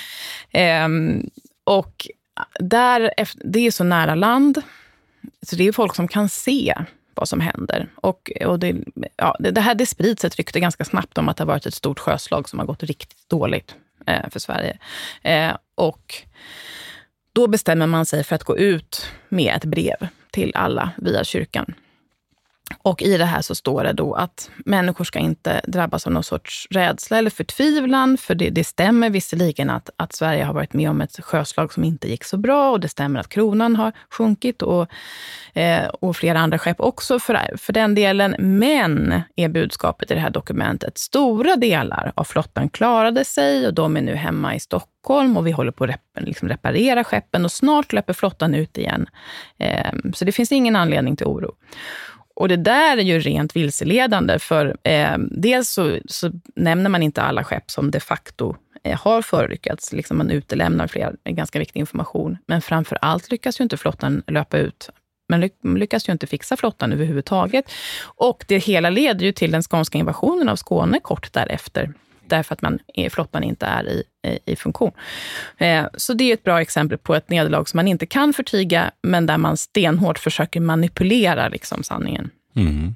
Och där, det är så nära land, så det är folk som kan se vad som händer. Och det sprids ett rykte ganska snabbt om att det har varit ett stort sjöslag som har gått riktigt dåligt för Sverige. Och då bestämmer man sig för att gå ut med ett brev till alla via kyrkan. Och i det här så står det då att människor ska inte drabbas av någon sorts rädsla eller förtvivlan, för det stämmer visserligen att Sverige har varit med om ett sjöslag som inte gick så bra, och det stämmer att kronan har sjunkit och flera andra skepp också för den delen. Men är budskapet i det här dokumentet, stora delar av flottan klarade sig och de är nu hemma i Stockholm och vi håller på att reparera skeppen och snart löper flottan ut igen. Så det finns ingen anledning till oro. Och det där är ju rent vilseledande, för dels så nämner man inte alla skepp som de facto har förolyckats. Liksom man utelämnar flera ganska viktig information. Men framför allt lyckas ju inte flottan löpa ut. Men lyckas ju inte fixa flottan överhuvudtaget. Och det hela leder ju till den skånska invasionen av Skåne kort därefter. Därför att flottan inte är i funktion. Så det är ett bra exempel på ett nederlag som man inte kan förtiga, men där man stenhårt försöker manipulera liksom sanningen. Mm.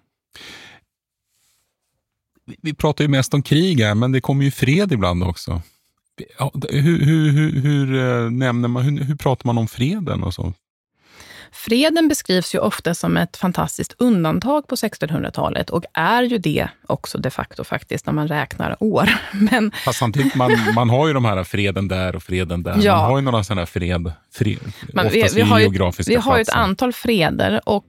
Vi pratar ju mest om krig här, men det kommer ju fred ibland också. Hur pratar man om freden och så? Freden beskrivs ju ofta som ett fantastiskt undantag på 1600-talet och är ju det också de facto faktiskt när man räknar år. Men fast samtidigt, man har ju de här freden där och freden där. Ja. Man har ju några sådana här fred oftast geografiska vi har ju ett antal freder, och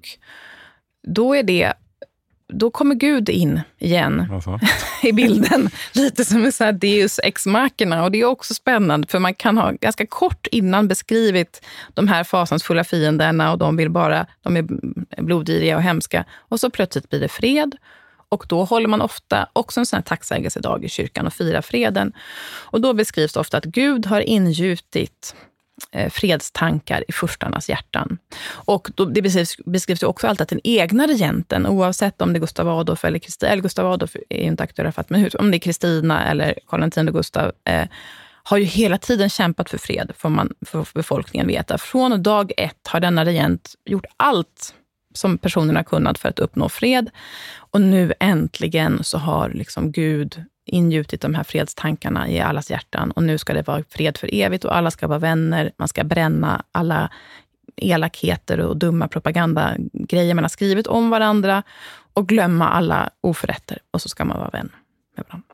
då kommer Gud in igen i bilden. Lite som en sån här Deus ex machina. Och det är också spännande, för man kan ha ganska kort innan beskrivit de här fasansfulla fienderna och de är blodgiriga och hemska. Och så plötsligt blir det fred. Och då håller man ofta också en sån här tacksägelsedag i kyrkan och firar freden. Och då beskrivs ofta att Gud har ingjutit fredstankar i furstarnas hjärtan. Och då, det beskrivs ju också alltid att den egna regenten, oavsett om det är Gustav Adolf eller Gustav Adolf är ju inte aktuella för att, men om det är Kristina eller Karl X och Gustav, har ju hela tiden kämpat för fred, får befolkningen veta. Från dag ett har denna regent gjort allt som personerna kunnat för att uppnå fred. Och nu äntligen så har liksom Gud ingjutit de här fredstankarna i allas hjärtan. Och nu ska det vara fred för evigt och alla ska vara vänner. Man ska bränna alla elakheter och dumma propagandagrejer man har skrivit om varandra och glömma alla oförrätter. Och så ska man vara vän med varandra.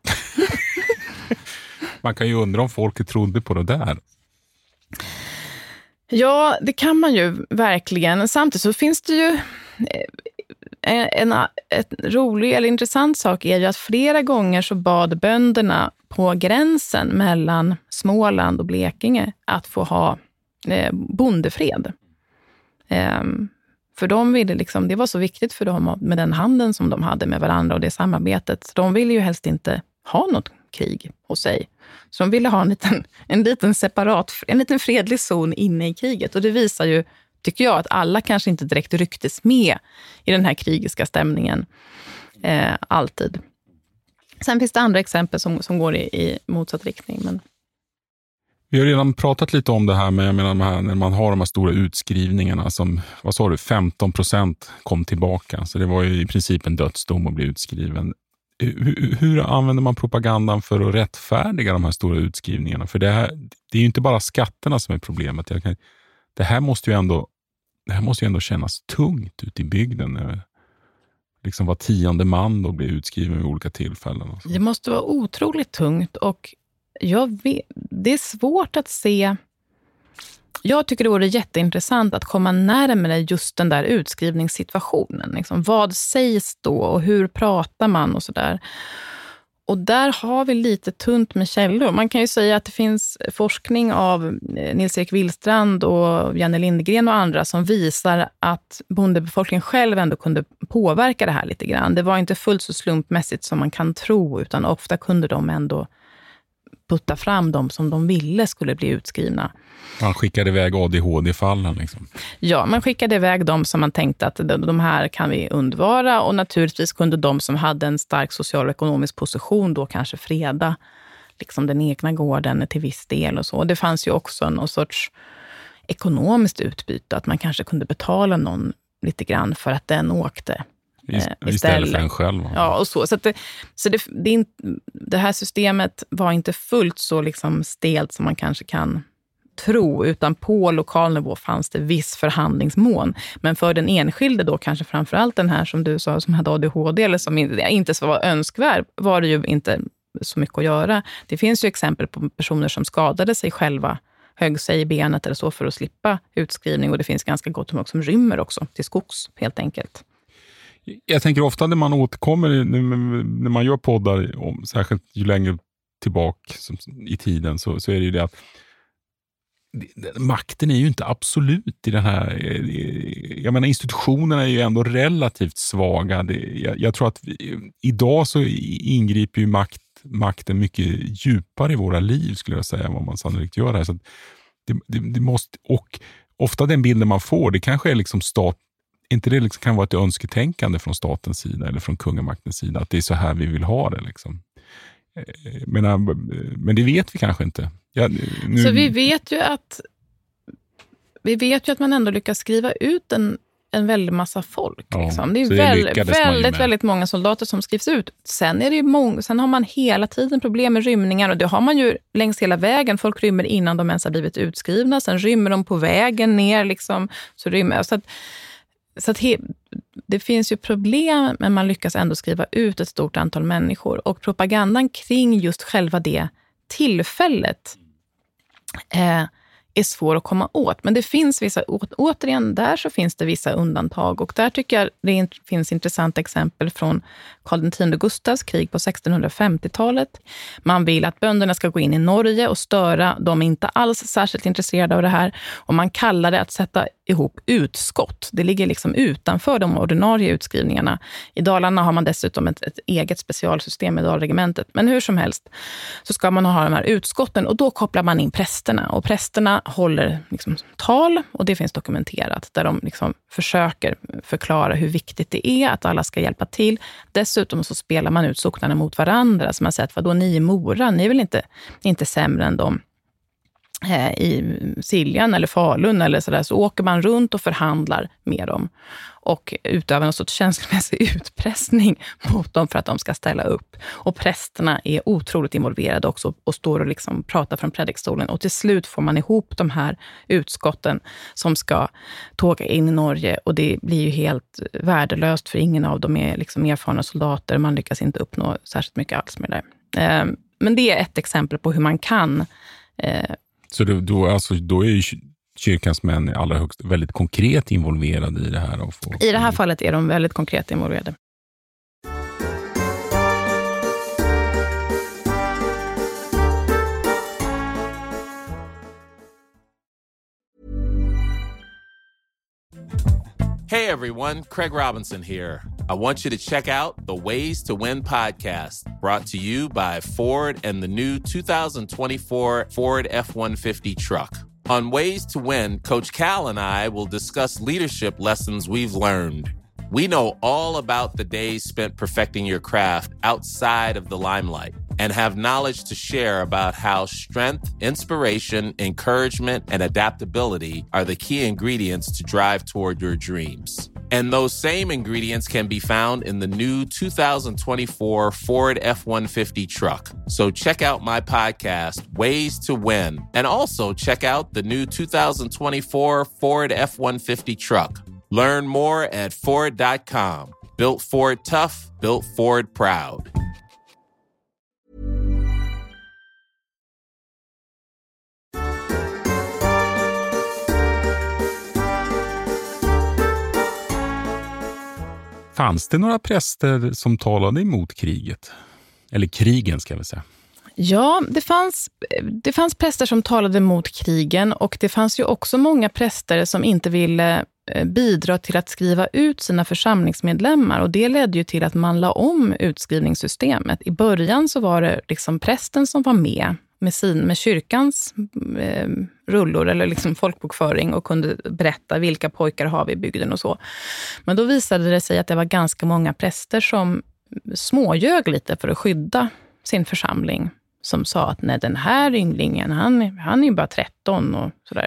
Man kan ju undra om folket trodde på det där. Ja, det kan man ju verkligen. Samtidigt så finns det ju en rolig eller intressant sak är ju att flera gånger så bad bönderna på gränsen mellan Småland och Blekinge att få ha bondefred. För de ville liksom, det var så viktigt för dem med den handeln som de hade med varandra och det samarbetet. Så de ville ju helst inte ha något krig hos sig. Så de ville ha en liten fredlig zon inne i kriget. Och det visar ju, tycker jag, att alla kanske inte direkt rycktes med i den här krigiska stämningen alltid. Sen finns det andra exempel som går i motsatt riktning. Men... Vi har redan pratat lite om det här med, jag menar, när man har de här stora utskrivningarna som, vad sa du, 15% kom tillbaka. Så det var ju i princip en dödsdom att bli utskriven. Hur använder man propagandan för att rättfärdiga de här stora utskrivningarna? För det är ju inte bara skatterna som är problemet. Det här måste ju ändå kännas tungt ute i bygden. Liksom var 10:e man då blir utskriven vid olika tillfällen. Det måste vara otroligt tungt, och det är svårt att se. Jag tycker det vore jätteintressant att komma närmare just den där utskrivningssituationen. Liksom, vad sägs då och hur pratar man och sådär. Och där har vi lite tunt med källor. Man kan ju säga att det finns forskning av Nils-Erik Willstrand och Janne Lindgren och andra som visar att bondebefolkningen själv ändå kunde påverka det här lite grann. Det var inte fullt så slumpmässigt som man kan tro, utan ofta kunde de ändå putta fram dem som de ville skulle bli utskrivna. Man skickade iväg ADHD-fallen liksom. Ja, man skickade iväg dem som man tänkte att de här kan vi undvara, och naturligtvis kunde de som hade en stark social och ekonomisk position då kanske freda liksom den egna gården till viss del och så. Och det fanns ju också någon sorts ekonomiskt utbyte, att man kanske kunde betala någon lite grann för att den åkte istället för en själv. Ja, och så. Det här systemet var inte fullt så liksom stelt som man kanske kan tro, utan på lokal nivå fanns det viss förhandlingsmån. Men för den enskilde då, kanske framförallt den här som du sa som hade ADHD eller som inte var önskvärd, var det ju inte så mycket att göra. Det finns ju exempel på personer som skadade sig själva, högg sig i benet eller så för att slippa utskrivning, och det finns ganska gott om också som rymmer också till skogs helt enkelt. Jag tänker ofta när man återkommer, när man gör poddar, särskilt ju längre tillbaka i tiden, så är det ju det att makten är ju inte absolut i den här. Jag menar, institutionerna är ju ändå relativt svaga. Jag tror att idag så ingriper ju makten mycket djupare i våra liv, skulle jag säga, vad man sannolikt gör här. Så det måste, och ofta den bilden man får, det kanske är liksom inte det liksom kan vara ett önsketänkande från statens sida eller från kungamaktens sida, att det är så här vi vill ha det liksom. Men det vet vi kanske inte. Så vi vet ju att man ändå lyckas skriva ut en väldig massa folk. Ja, liksom. Det är väldigt många soldater som skrivs ut. Sen är det sen har man hela tiden problem med rymningar, och det har man ju längs hela vägen. Folk rymmer innan de ens har blivit utskrivna, sen rymmer de på vägen ner liksom, så att det finns ju problem, men man lyckas ändå skriva ut ett stort antal människor. Och propagandan kring just själva det tillfället är svår att komma åt. Men det finns återigen, där så finns det vissa undantag. Och där tycker jag det finns intressanta exempel från Karl X Gustavs krig på 1650-talet. Man vill att bönderna ska gå in i Norge och störa. De är inte alls särskilt intresserade av det här. Och man kallar det att sätta ihop utskott. Det ligger liksom utanför de ordinarie utskrivningarna. I Dalarna har man dessutom ett eget specialsystem i Dalregementet. Men hur som helst så ska man ha de här utskotten, och då kopplar man in prästerna. Och prästerna håller liksom tal, och det finns dokumenterat, där de liksom försöker förklara hur viktigt det är att alla ska hjälpa till. Dessutom så spelar man ut socknarna mot varandra, som man säger att vadå, ni i Mora, ni är väl inte sämre än dem i Siljan eller Falun eller sådär. Så åker man runt och förhandlar med dem och utövar en sorts känslomässig utpressning mot dem för att de ska ställa upp. Och prästerna är otroligt involverade också och står och liksom pratar från predikstolen, och till slut får man ihop de här utskotten som ska tåga in i Norge, och det blir ju helt värdelöst, för ingen av dem är liksom erfarna soldater. Man lyckas inte uppnå särskilt mycket alls med det. Men det är ett exempel på hur man kan. Så då är ju kyrkans män i allra högst väldigt konkret involverade i det här. I det här fallet är de väldigt konkret involverade. Hey everyone, Craig Robinson here. I want you to check out the Ways to Win podcast, brought to you by Ford and the new 2024 Ford F-150 truck. On Ways to Win, Coach Cal and I will discuss leadership lessons we've learned. We know all about the days spent perfecting your craft outside of the limelight, and have knowledge to share about how strength, inspiration, encouragement, and adaptability are the key ingredients to drive toward your dreams. And those same ingredients can be found in the new 2024 Ford F-150 truck. So check out my podcast, Ways to Win, and also check out the new 2024 Ford F-150 truck. Learn more at Ford.com. Built Ford tough, built Ford proud. Fanns det några präster som talade emot kriget? Eller krigen ska vi säga. Ja, det fanns präster som talade mot krigen, och det fanns ju också många präster som inte ville bidra till att skriva ut sina församlingsmedlemmar, och det ledde ju till att man la om utskrivningssystemet. I början så var det liksom prästen som var med kyrkans rullor eller liksom folkbokföring och kunde berätta vilka pojkar har vi i bygden och så. Men då visade det sig att det var ganska många präster som småljög lite för att skydda sin församling, som sa att nej, den här ynglingen, han är bara 13 och sådär.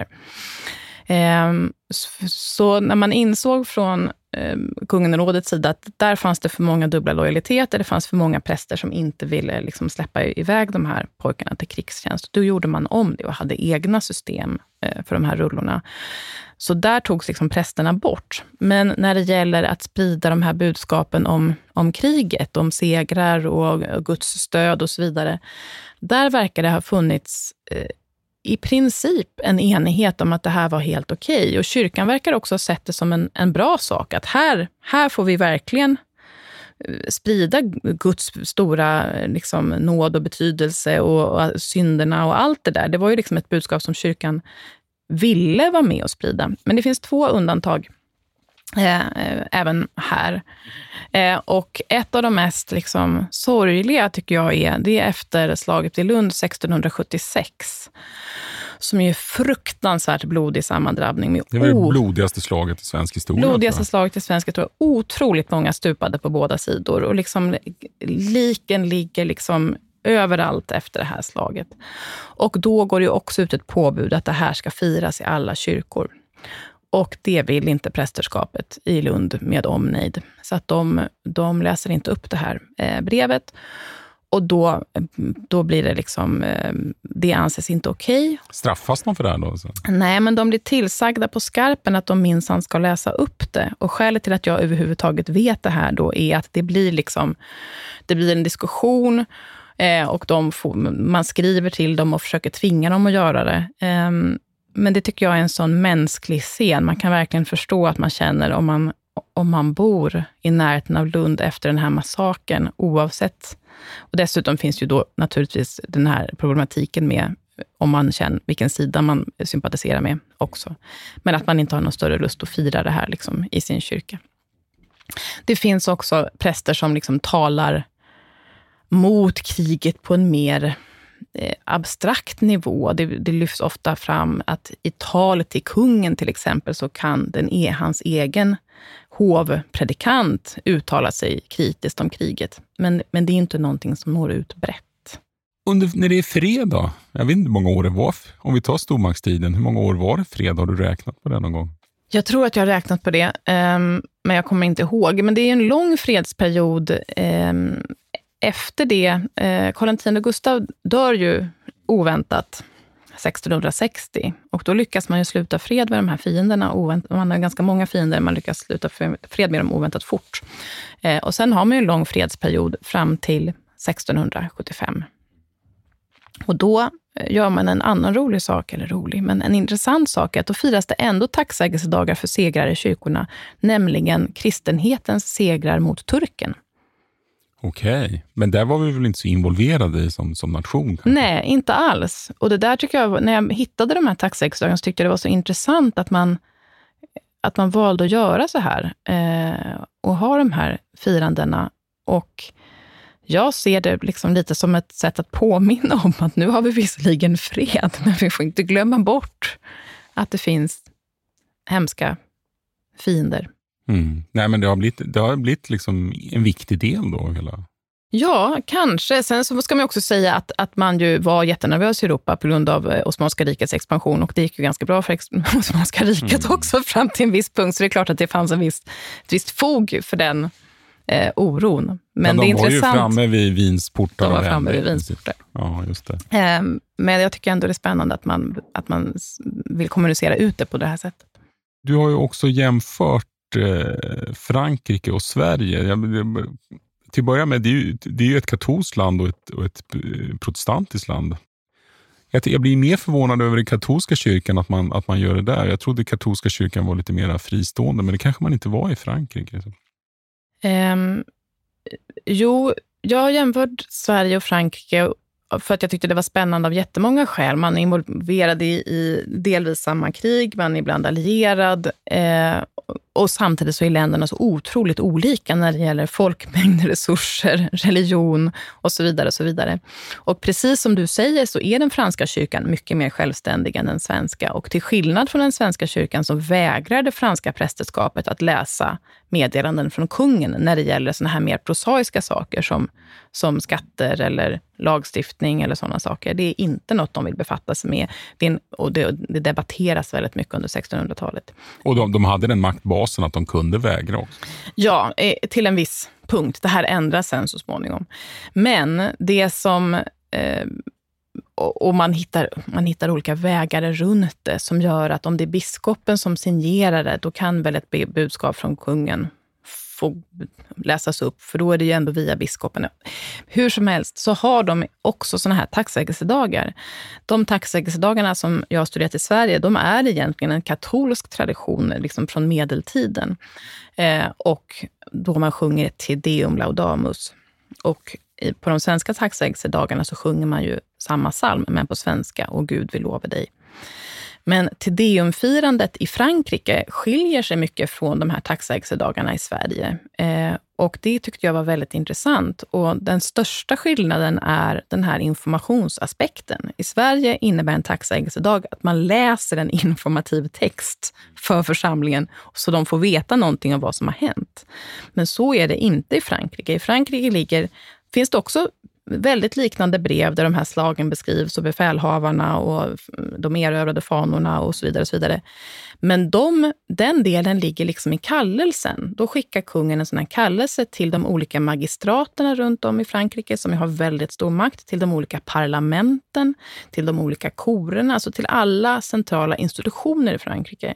Så när man insåg från kungarådets sida att där fanns det för många dubbla lojaliteter, det fanns för många präster som inte ville liksom släppa iväg de här pojkarna till krigstjänst, då gjorde man om det och hade egna system för de här rullorna. Så där togs liksom prästerna bort. Men när det gäller att sprida de här budskapen om kriget, om segrar och Guds stöd och så vidare, där verkar det ha funnits i princip en enighet om att det här var helt okej. Och kyrkan verkar också ha sett det som en bra sak. Att här får vi verkligen sprida Guds stora liksom, nåd och betydelse och synderna och allt det där. Det var ju liksom ett budskap som kyrkan ville vara med och sprida. Men det finns 2 undantag även här. Och ett av de mest liksom, sorgliga tycker jag det är efter slaget i Lund 1676. Som är fruktansvärt blodig sammandrabbning. Det var det blodigaste slaget i svensk historia. Blodigaste slaget i svensk historia. Otroligt många stupade på båda sidor. Och liksom, liken ligger liksom överallt efter det här slaget. Och då går det också ut ett påbud att det här ska firas i alla kyrkor. Och det vill inte prästerskapet i Lund med omnejd. Så att de läser inte upp det här brevet. Och då blir det liksom, det anses inte okej. Straffas de för det här då? Så? Nej, men de blir tillsagda på skarpen att de minsann ska läsa upp det. Och skälet till att jag överhuvudtaget vet det här då är att det blir en diskussion och man skriver till dem och försöker tvinga dem att göra det. Men det tycker jag är en sån mänsklig scen. Man kan verkligen förstå att man känner om man bor i närheten av Lund efter den här massakern, oavsett. Och dessutom finns ju då naturligtvis den här problematiken med om man känner vilken sida man sympatiserar med också. Men att man inte har någon större lust att fira det här liksom, i sin kyrka. Det finns också präster som liksom talar mot kriget på en mer abstrakt nivå. Det lyfts ofta fram att i talet till kungen till exempel så kan hans egen hovpredikant uttala sig kritiskt om kriget. Men det är inte någonting som når ut brett. När det är fred då? Jag vet inte hur många år det var. Om vi tar stormaktstiden, hur många år var det fred? Har du räknat på det någon gång? Jag tror att jag har räknat på det, men jag kommer inte ihåg. Men det är en lång fredsperiod. Efter det, Karl X Gustav dör ju oväntat 1660. Och då lyckas man ju sluta fred med de här fienderna. Man har ganska många fiender, man lyckas sluta fred med dem oväntat fort. Och sen har man ju en lång fredsperiod fram till 1675. Och då gör man en annan rolig sak, men en intressant sak är att då firas det ändå tacksägelsedagar för segrar i kyrkorna, nämligen kristenhetens segrar mot turken. Okej, men där var vi väl inte så involverade i som nation? Kanske? Nej, inte alls. Och det där tycker jag, när jag hittade de här tacksägelsedagarna så tyckte jag det var så intressant att man valde att göra så här och ha de här firandena. Och jag ser det liksom lite som ett sätt att påminna om att nu har vi visserligen fred, men vi får inte glömma bort att det finns hemska fiender. Mm. Nej, men det har blivit liksom en viktig del då hela. Ja, kanske. Sen så ska man också säga att man ju var jättenervös i Europa på grund av Osmanska rikets expansion, och det gick ju ganska bra för Osmanska riket också fram till en viss punkt, så det är klart att det fanns ett visst fog för den oron. Men det är intressant. De var ju framme vid Wiens portar. De var framme vid Wiens portar. Ja, just det. Men jag tycker ändå det är spännande att man vill kommunicera ut det på det här sättet. Du har ju också jämfört Frankrike och Sverige. Till att börja med, det är ju ett katolskt land och ett protestantiskt land. Jag blir mer förvånad över den katolska kyrkan att man gör det där. Jag trodde katolska kyrkan var lite mer fristående, men det kanske man inte var i Frankrike. Jo, jag har jämfört Sverige och Frankrike för att jag tyckte det var spännande av jättemånga skäl. Man är involverad i delvis samma krig, man är ibland allierad och samtidigt så är länderna så otroligt olika när det gäller folkmängd, resurser, religion och så vidare och så vidare. Och precis som du säger så är den franska kyrkan mycket mer självständig än den svenska, och till skillnad från den svenska kyrkan så vägrar det franska prästerskapet att läsa meddelanden från kungen när det gäller såna här mer prosaiska saker som skatter eller lagstiftning eller sådana saker. Det är inte något de vill befatta sig med. Och det debatteras väldigt mycket under 1600-talet. Och de hade den maktbasen att de kunde vägra också? Ja, till en viss punkt. Det här ändras sen så småningom. Men det som... Och man hittar olika vägar runt det som gör att om det är biskopen som signerar det, då kan väl ett budskap från kungen få läsas upp, för då är det ju ändå via biskopen. Hur som helst så har de också såna här tacksägelsedagar. De tacksägelsedagarna som jag har studerat i Sverige, de är egentligen en katolsk tradition liksom från medeltiden. Och då man sjunger Te Deum Laudamus. Och på de svenska tacksägelsedagarna så sjunger man ju samma psalm, men på svenska, och Gud vill lova dig. Men Te Deum-firandet i Frankrike skiljer sig mycket från de här tacksägelsedagarna i Sverige. Och det tyckte jag var väldigt intressant. Och den största skillnaden är den här informationsaspekten. I Sverige innebär en tacksägelsedag att man läser en informativ text för församlingen så de får veta någonting om vad som har hänt. Men så är det inte i Frankrike. I Frankrike finns det också väldigt liknande brev där de här slagen beskrivs och befälhavarna och de erövrade fanorna och så vidare och så vidare. Men den delen ligger liksom i kallelsen. Då skickar kungen en sån här kallelse till de olika magistraterna runt om i Frankrike som har väldigt stor makt, till de olika parlamenten, till de olika korerna, alltså till alla centrala institutioner i Frankrike.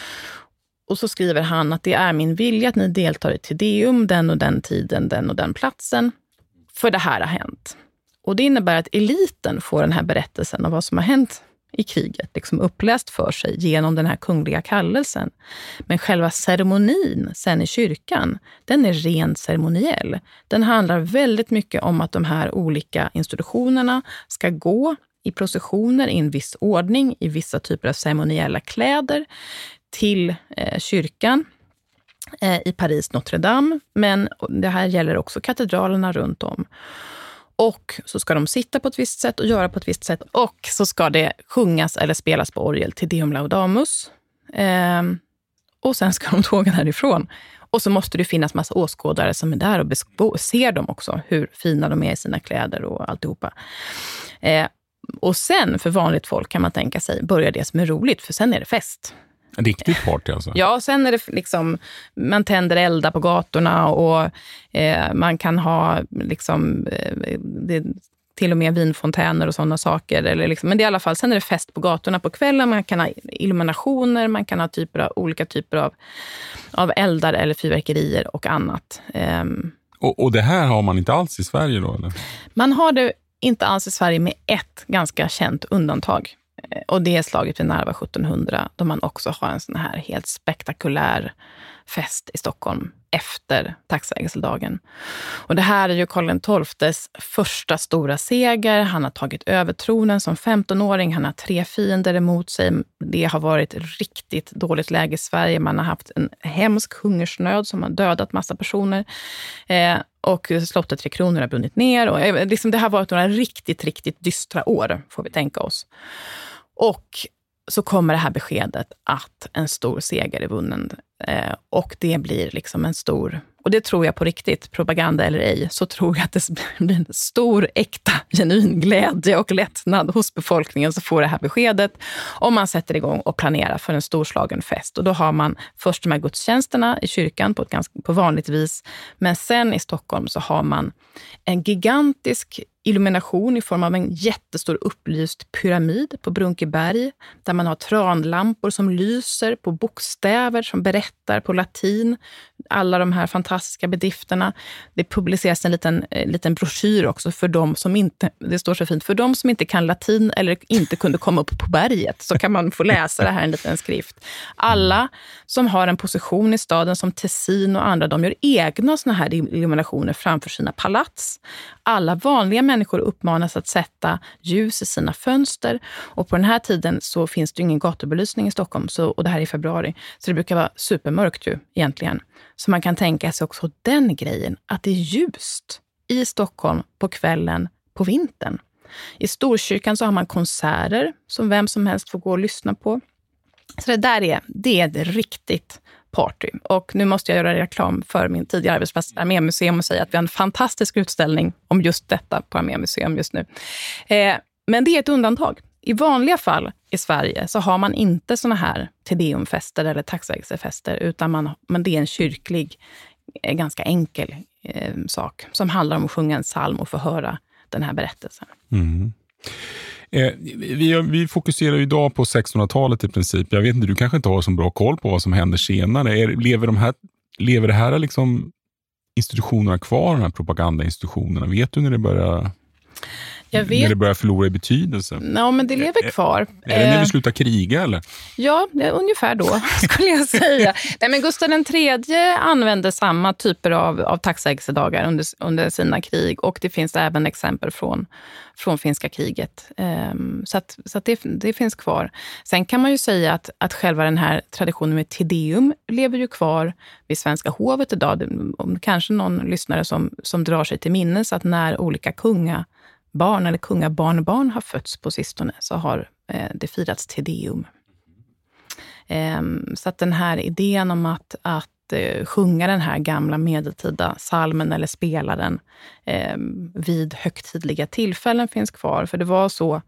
Och så skriver han att det är min vilja att ni deltar i Te Deum den och den tiden, den och den platsen. För det här har hänt. Och det innebär att eliten får den här berättelsen av vad som har hänt i kriget liksom uppläst för sig genom den här kungliga kallelsen. Men själva ceremonin sen i kyrkan, den är rent ceremoniell. Den handlar väldigt mycket om att de här olika institutionerna ska gå i processioner i en viss ordning, i vissa typer av ceremoniella kläder till kyrkan i Paris, Notre Dame, men det här gäller också katedralerna runt om. Och så ska de sitta på ett visst sätt och göra på ett visst sätt, och så ska det sjungas eller spelas på orgel till Deum Laudamus. Och sen ska de tåga därifrån. Och så måste det finnas massa åskådare som är där och ser dem också, hur fina de är i sina kläder och alltihopa. Och sen för vanligt folk kan man tänka sig börjar det som är roligt, för sen är det fest. En riktigt party alltså? Ja, sen är det liksom, man tänder eldar på gatorna och man kan ha liksom, till och med vinfontäner och sådana saker. Eller liksom, men det är i alla fall, sen är det fest på gatorna på kvällen. Man kan ha illuminationer, man kan ha olika typer av eldar eller fyrverkerier och annat. Och det här har man inte alls i Sverige då? Eller? Man har det inte alls i Sverige med ett ganska känt undantag. Och det är slaget vid Narva 1700, då man också har en sån här helt spektakulär fest i Stockholm efter tacksägelsedagen. Och det här är ju Karl XII:s första stora seger. Han har tagit över tronen som 15-åring. Han har 3 fiender emot sig. Det har varit riktigt dåligt läge i Sverige. Man har haft en hemsk hungersnöd som har dödat massa personer. Och slottet 3 Kronor har brunnit ner. Och liksom det har varit några riktigt, riktigt dystra år, får vi tänka oss. Och så kommer det här beskedet att en stor seger är vunnen. Och det blir liksom en stor, och det tror jag på riktigt, propaganda eller ej, så tror jag att det blir en stor, äkta, genuin glädje och lättnad hos befolkningen som får det här beskedet. Och man sätter igång och planerar för en storslagen fest. Och då har man först de här gudstjänsterna i kyrkan på vanligt vis. Men sen i Stockholm så har man en gigantisk illumination i form av en jättestor upplyst pyramid på Brunkeberg, där man har tranlampor som lyser på bokstäver som berättar på latin alla de här fantastiska bedrifterna. Det publiceras en liten broschyr också för de som inte, det står så fint, för de som inte kan latin eller inte kunde komma upp på berget, så kan man få läsa det här i en liten skrift. Alla som har en position i staden som Tessin och andra, de gör egna såna här illuminationer framför sina palats. Alla vanliga människor uppmanas att sätta ljus i sina fönster, och på den här tiden så finns det ju ingen gatubelysning i Stockholm, och det här är i februari, så det brukar vara supermörkt ju egentligen. Så man kan tänka sig också den grejen, att det är ljust i Stockholm på kvällen på vintern. I Storkyrkan så har man konserter som vem som helst får gå och lyssna på. Så det är ett riktigt party. Och nu måste jag göra reklam för min tidigare arbetsplats Armémuseum och säga att vi har en fantastisk utställning om just detta på Armémuseum just nu. Men det är ett undantag. I vanliga fall i Sverige så har man inte såna här Tedeumfester eller tacksägelsefester, utan men det är en kyrklig, ganska enkel sak som handlar om att sjunga en psalm och få höra den här berättelsen. Mm. Vi fokuserar ju idag på 1600-talet i princip. Jag vet inte, du kanske inte har så bra koll på vad som händer senare. Lever det här liksom institutionerna kvar, de här propagandainstitutionerna? Vet du när det börjar... När det börjar förlora i betydelse? Ja, men det lever kvar. Är det när vi slutar kriga, eller? Ja, ungefär då, skulle jag säga. Nej, men Gustav III använde samma typer av tacksägelsedagar under sina krig. Och det finns även exempel från finska kriget. Så att det finns kvar. Sen kan man ju säga att själva den här traditionen med Tedeum lever ju kvar vid Svenska hovet idag. Om kanske någon lyssnare som drar sig till minnes att när olika barn eller kungabarnbarn har fötts på sistone, så har det firats Tedeum. Så att den här idén om att sjunga den här gamla medeltida salmen eller spela den vid högtidliga tillfällen finns kvar. För det var så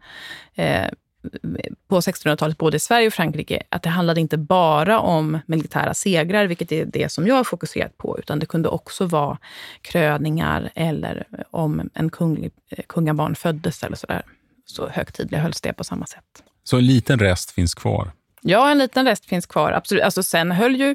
på 1600-talet både i Sverige och Frankrike att det handlade inte bara om militära segrar, vilket är det som jag har fokuserat på, utan det kunde också vara kröningar eller om en kungabarn föddes eller sådär. Så högtidliga hölls det på samma sätt. Så en liten rest finns kvar? Ja, en liten rest finns kvar, absolut. Alltså sen höll ju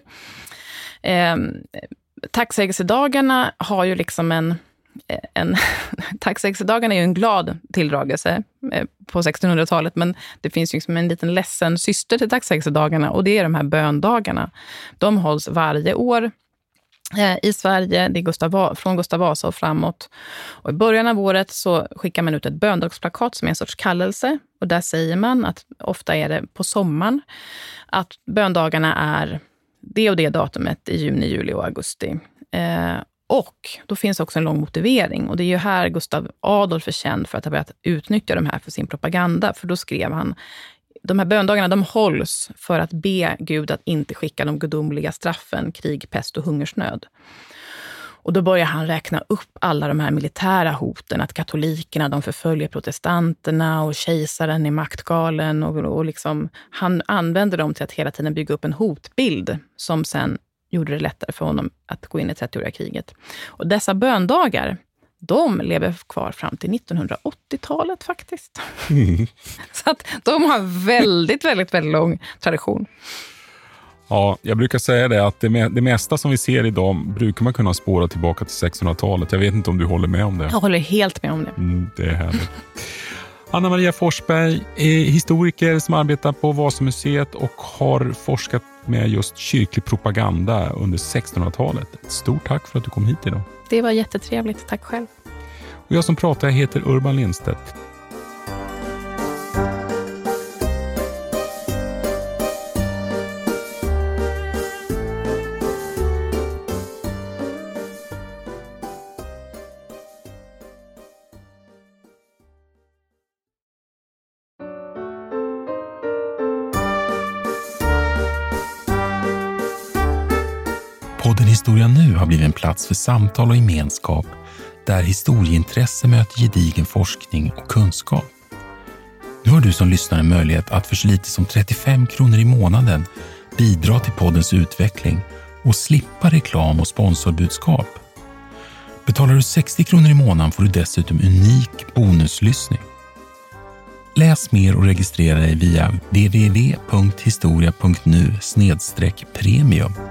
tacksägelsedagarna har ju liksom tacksägelsedagarna är ju en glad tilldragelse på 1600-talet, men det finns ju liksom en liten ledsen syster till tacksägelsedagarna, och det är de här böndagarna. De hålls varje år i Sverige, det är från Gustav Vasa och framåt. Och i början av året så skickar man ut ett böndagsplakat som är en sorts kallelse, och där säger man att ofta är det på sommaren att böndagarna är det och det datumet i juni, juli och augusti. Och då finns också en lång motivering, och det är ju här Gustav Adolf är känd för att ha börjat utnyttja de här för sin propaganda. För då skrev han, de här böndagarna de hålls för att be Gud att inte skicka de gudomliga straffen, krig, pest och hungersnöd. Och då börjar han räkna upp alla de här militära hoten, att katolikerna de förföljer protestanterna och kejsaren är maktgalen, och liksom, han använder dem till att hela tiden bygga upp en hotbild som sen gjorde det lättare för honom att gå in i 30-åriga kriget. Och dessa böndagar, de lever kvar fram till 1980-talet faktiskt. Mm. Så att de har väldigt, väldigt, väldigt lång tradition. Ja, jag brukar säga det att det mesta som vi ser idag brukar man kunna spåra tillbaka till 1600-talet. Jag vet inte om du håller med om det. Jag håller helt med om det. Det är härligt. Anna-Maria Forsberg är historiker som arbetar på Vasamuseet och har forskat med just kyrklig propaganda under 1600-talet. Stort tack för att du kom hit idag. Det var jättetrevligt, tack själv. Och jag som pratar heter Urban Lindstedt. Podden Historia Nu har blivit en plats för samtal och gemenskap där historieintresse möter gedigen forskning och kunskap. Nu har du som lyssnar en möjlighet att för så lite som 35 kronor i månaden bidra till poddens utveckling och slippa reklam och sponsorbudskap. Betalar du 60 kronor i månaden får du dessutom unik bonuslyssning. Läs mer och registrera dig via www.historia.nu/premium.